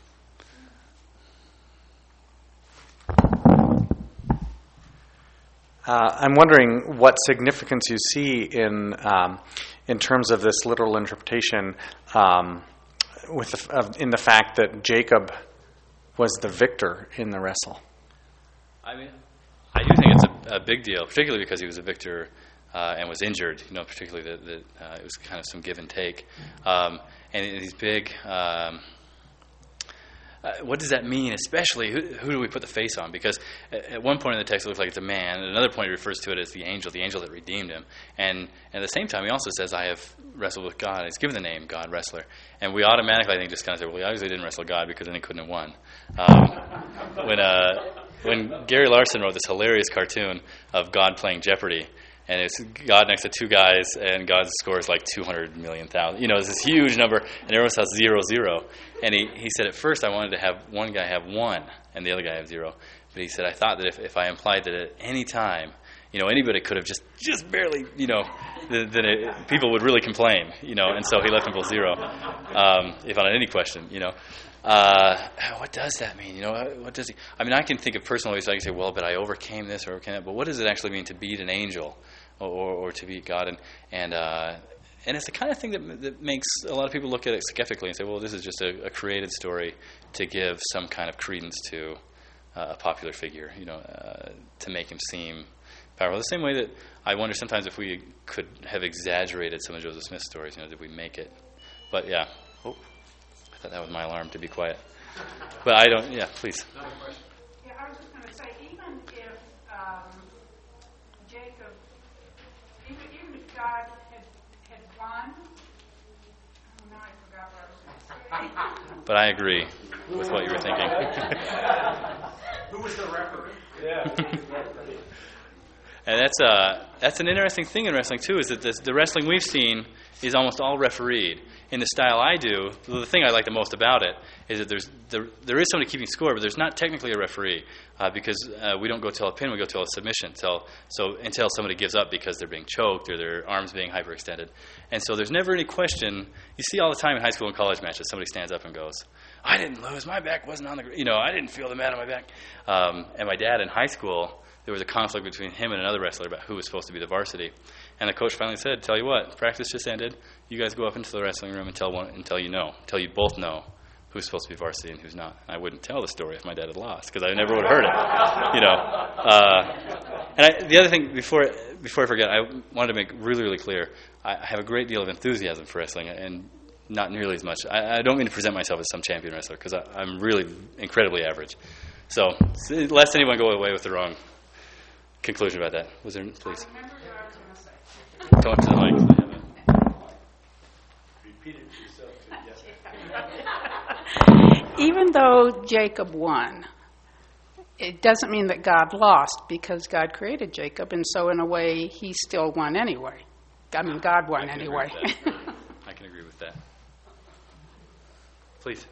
Uh, I'm wondering what significance you see in um, in terms of this literal interpretation, um, with the, uh, in the fact that Jacob was the victor in the wrestle. I mean, I do think it's a, a big deal, particularly because he was a victor uh, and was injured. You know, particularly that, that uh, it was kind of some give and take, um, and he's big. Um, Uh, what does that mean, especially, who, who do we put the face on? Because at, at one point in the text it looks like it's a man, and at another point he refers to it as the angel, the angel that redeemed him. And, and at the same time he also says, I have wrestled with God. He's given the name God Wrestler. And we automatically, I think, just kind of say, well, he obviously didn't wrestle God, because then he couldn't have won. Um, when, uh, when Gary Larson wrote this hilarious cartoon of God playing Jeopardy, and it's God next to two guys, and God scores like two hundred million thousand. You know, it's this huge number, and everyone says zero, zero. And he, he said, at first I wanted to have one guy have one, and the other guy have zero. But he said, I thought that if, if I implied that at any time, you know, anybody could have just, just barely, you know, then it, people would really complain, you know, and so he left them both zero, um, if on any question, you know. Uh, what does that mean? You know, what does he? I mean, I can think of personal ways. I can say, well, but I overcame this or overcame that. But what does it actually mean to beat an angel, or, or, or to beat God? And and uh, and it's the kind of thing that that makes a lot of people look at it skeptically and say, well, this is just a, a created story to give some kind of credence to uh, a popular figure, you know, uh, to make him seem powerful. The same way that I wonder sometimes if we could have exaggerated some of Joseph Smith's stories. You know, did we make it? But yeah. Oh. I thought that was my alarm to be quiet. But I don't, yeah, please. Yeah, I was just going to say, even if um, Jacob God had, had won. Oh, now I forgot what I was going to say. But I agree with what you were thinking. Who was the referee? Yeah. And that's uh that's an interesting thing in wrestling too, is that this, the wrestling we've seen is almost all refereed. In the style I do, the thing I like the most about it is that there's there, there is somebody keeping score, but there's not technically a referee uh, because uh, we don't go till a pin, we go till a submission. So so until somebody gives up because they're being choked or their arms being hyperextended, and so there's never any question. You see all the time in high school and college matches, somebody stands up and goes, "I didn't lose, my back wasn't on the, gr- you know, I didn't feel the mat on my back." Um, and my dad in high school, there was a conflict between him and another wrestler about who was supposed to be the varsity. And the coach finally said, "Tell you what, practice just ended. You guys go up into the wrestling room and tell one, until you know, until you both know who's supposed to be varsity and who's not." And I wouldn't tell the story if my dad had lost, because I never would have heard it, you know. Uh, and I, the other thing, before before I forget, I wanted to make really, really clear, I, I have a great deal of enthusiasm for wrestling, and not nearly as much. I, I don't mean to present myself as some champion wrestler, because I'm really incredibly average. So, lest anyone go away with the wrong conclusion about that. Was there, please? I remember what I was going to say. Go up to the mic. Repeat it to yourself, too. Yeah. Even though Jacob won, it doesn't mean that God lost, because God created Jacob, and so in a way, he still won anyway. I mean, God won I anyway. I can agree with that. Please.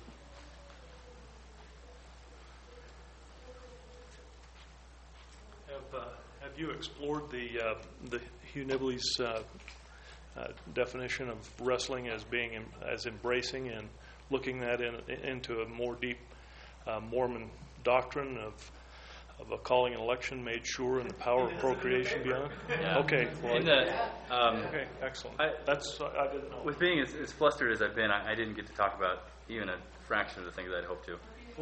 Have, uh, have you explored the uh, the Hugh Nibley's uh, uh, definition of wrestling as being em- as embracing and looking that in, into a more deep uh, Mormon doctrine of of a calling and election made sure and the power of procreation beyond? Yeah. Okay. Well, In the, um, okay. Excellent. I- That's I didn't know. with being as, as flustered as I've been, I, I didn't get to talk about even a fraction of the things I'd hoped to.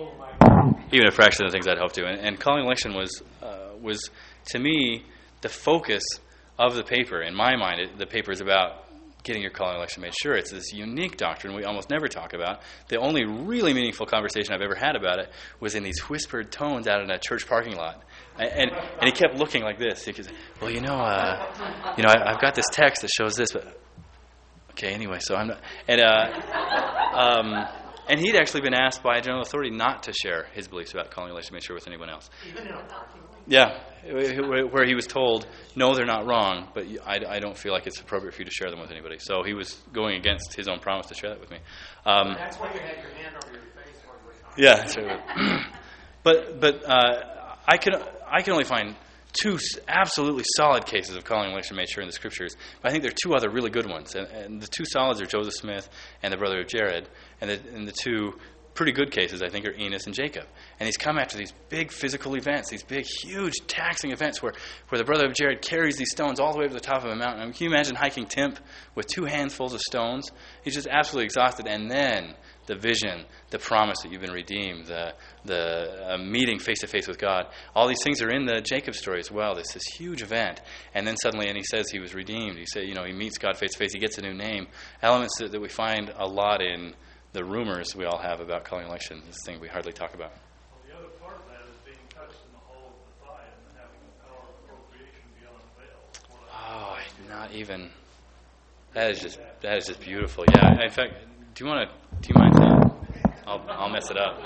Even a fraction of the things I'd hoped to. And, and calling election was, uh, was, to me, the focus of the paper. In my mind, it, the paper is about getting your calling election made sure. It's this unique doctrine we almost never talk about. The only really meaningful conversation I've ever had about it was in these whispered tones out in a church parking lot. And and, and he kept looking like this. He could say, well, you know, uh, you know, I, I've got this text that shows this, but okay, anyway, so I'm not. And uh, um, and he'd actually been asked by a general authority not to share his beliefs about calling election made sure with anyone else. Even in a parking lot? Yeah, where he was told, no, they're not wrong, but I, I don't feel like it's appropriate for you to share them with anybody. So he was going against his own promise to share that with me. Um, That's why you had your hand over your face while you were talking. yeah, that's right. but but uh, I can I can only find two absolutely solid cases of calling election made sure in the scriptures. But I think there are two other really good ones, and, and the two solids are Joseph Smith and the brother of Jared, and the, and the two pretty good cases, I think, are Enos and Jacob. And he's come after these big physical events, these big, huge, taxing events where, where the brother of Jared carries these stones all the way up to the top of a mountain. I mean, can you imagine hiking Timp with two handfuls of stones? He's just absolutely exhausted. And then the vision, the promise that you've been redeemed, the the uh, meeting face-to-face with God. All these things are in the Jacob story as well. This this huge event. And then suddenly, and he says he was redeemed. He said, you know, he meets God face-to-face. He gets a new name. Elements that, that we find a lot in the rumors we all have about calling election. This thing we hardly talk about. Well, the other part of that is being touched in the hollow of the thigh and having the power of procreation beyond the veil. Oh, not even. That is just that is just beautiful. Yeah. In fact, do you want to? Do you mind saying it? I'll I'll mess it up.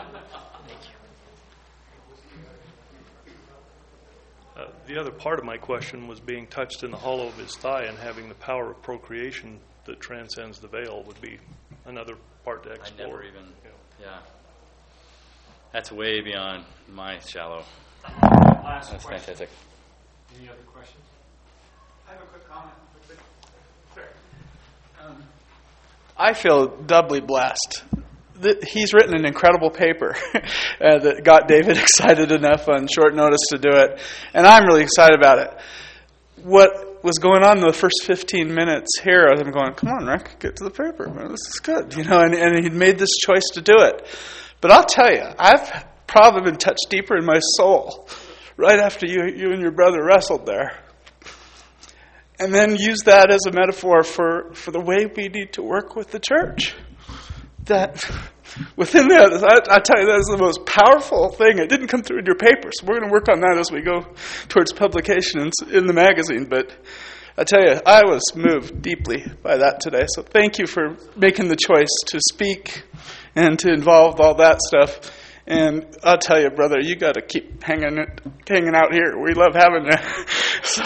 Uh, the other part of my question was being touched in the hollow of his thigh and having the power of procreation that transcends the veil would be another part to I explore. never even. Yeah. Yeah. That's way beyond my shallow. Last That's question. fantastic. Any other questions? I have a quick comment. Sure. Um, I feel doubly blessed. Th- He's written an incredible paper uh, that got David excited enough on short notice to do it, and I'm really excited about it. What was going on in the first fifteen minutes here, I'm going, come on, Rick, get to the paper. Man, this is good. You know, and, and he'd made this choice to do it. But I'll tell you, I've probably been touched deeper in my soul right after you, you and your brother wrestled there. And then use that as a metaphor for, for the way we need to work with the church. That within that, I, I tell you, that is the most powerful thing. It didn't come through in your paper, so we're going to work on that as we go towards publication in, in the magazine. But I tell you, I was moved deeply by that today. So thank you for making the choice to speak and to involve all that stuff. And I'll tell you, brother, you got to keep hanging it, hanging out here. We love having you. So.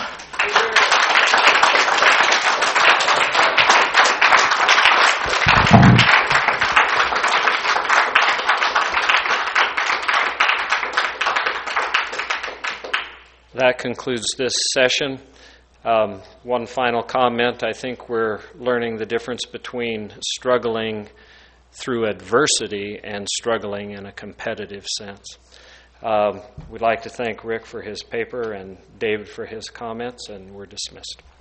That concludes this session. Um, one final comment. I think we're learning the difference between struggling through adversity and struggling in a competitive sense. Um, we'd like to thank Rick for his paper and David for his comments, and we're dismissed.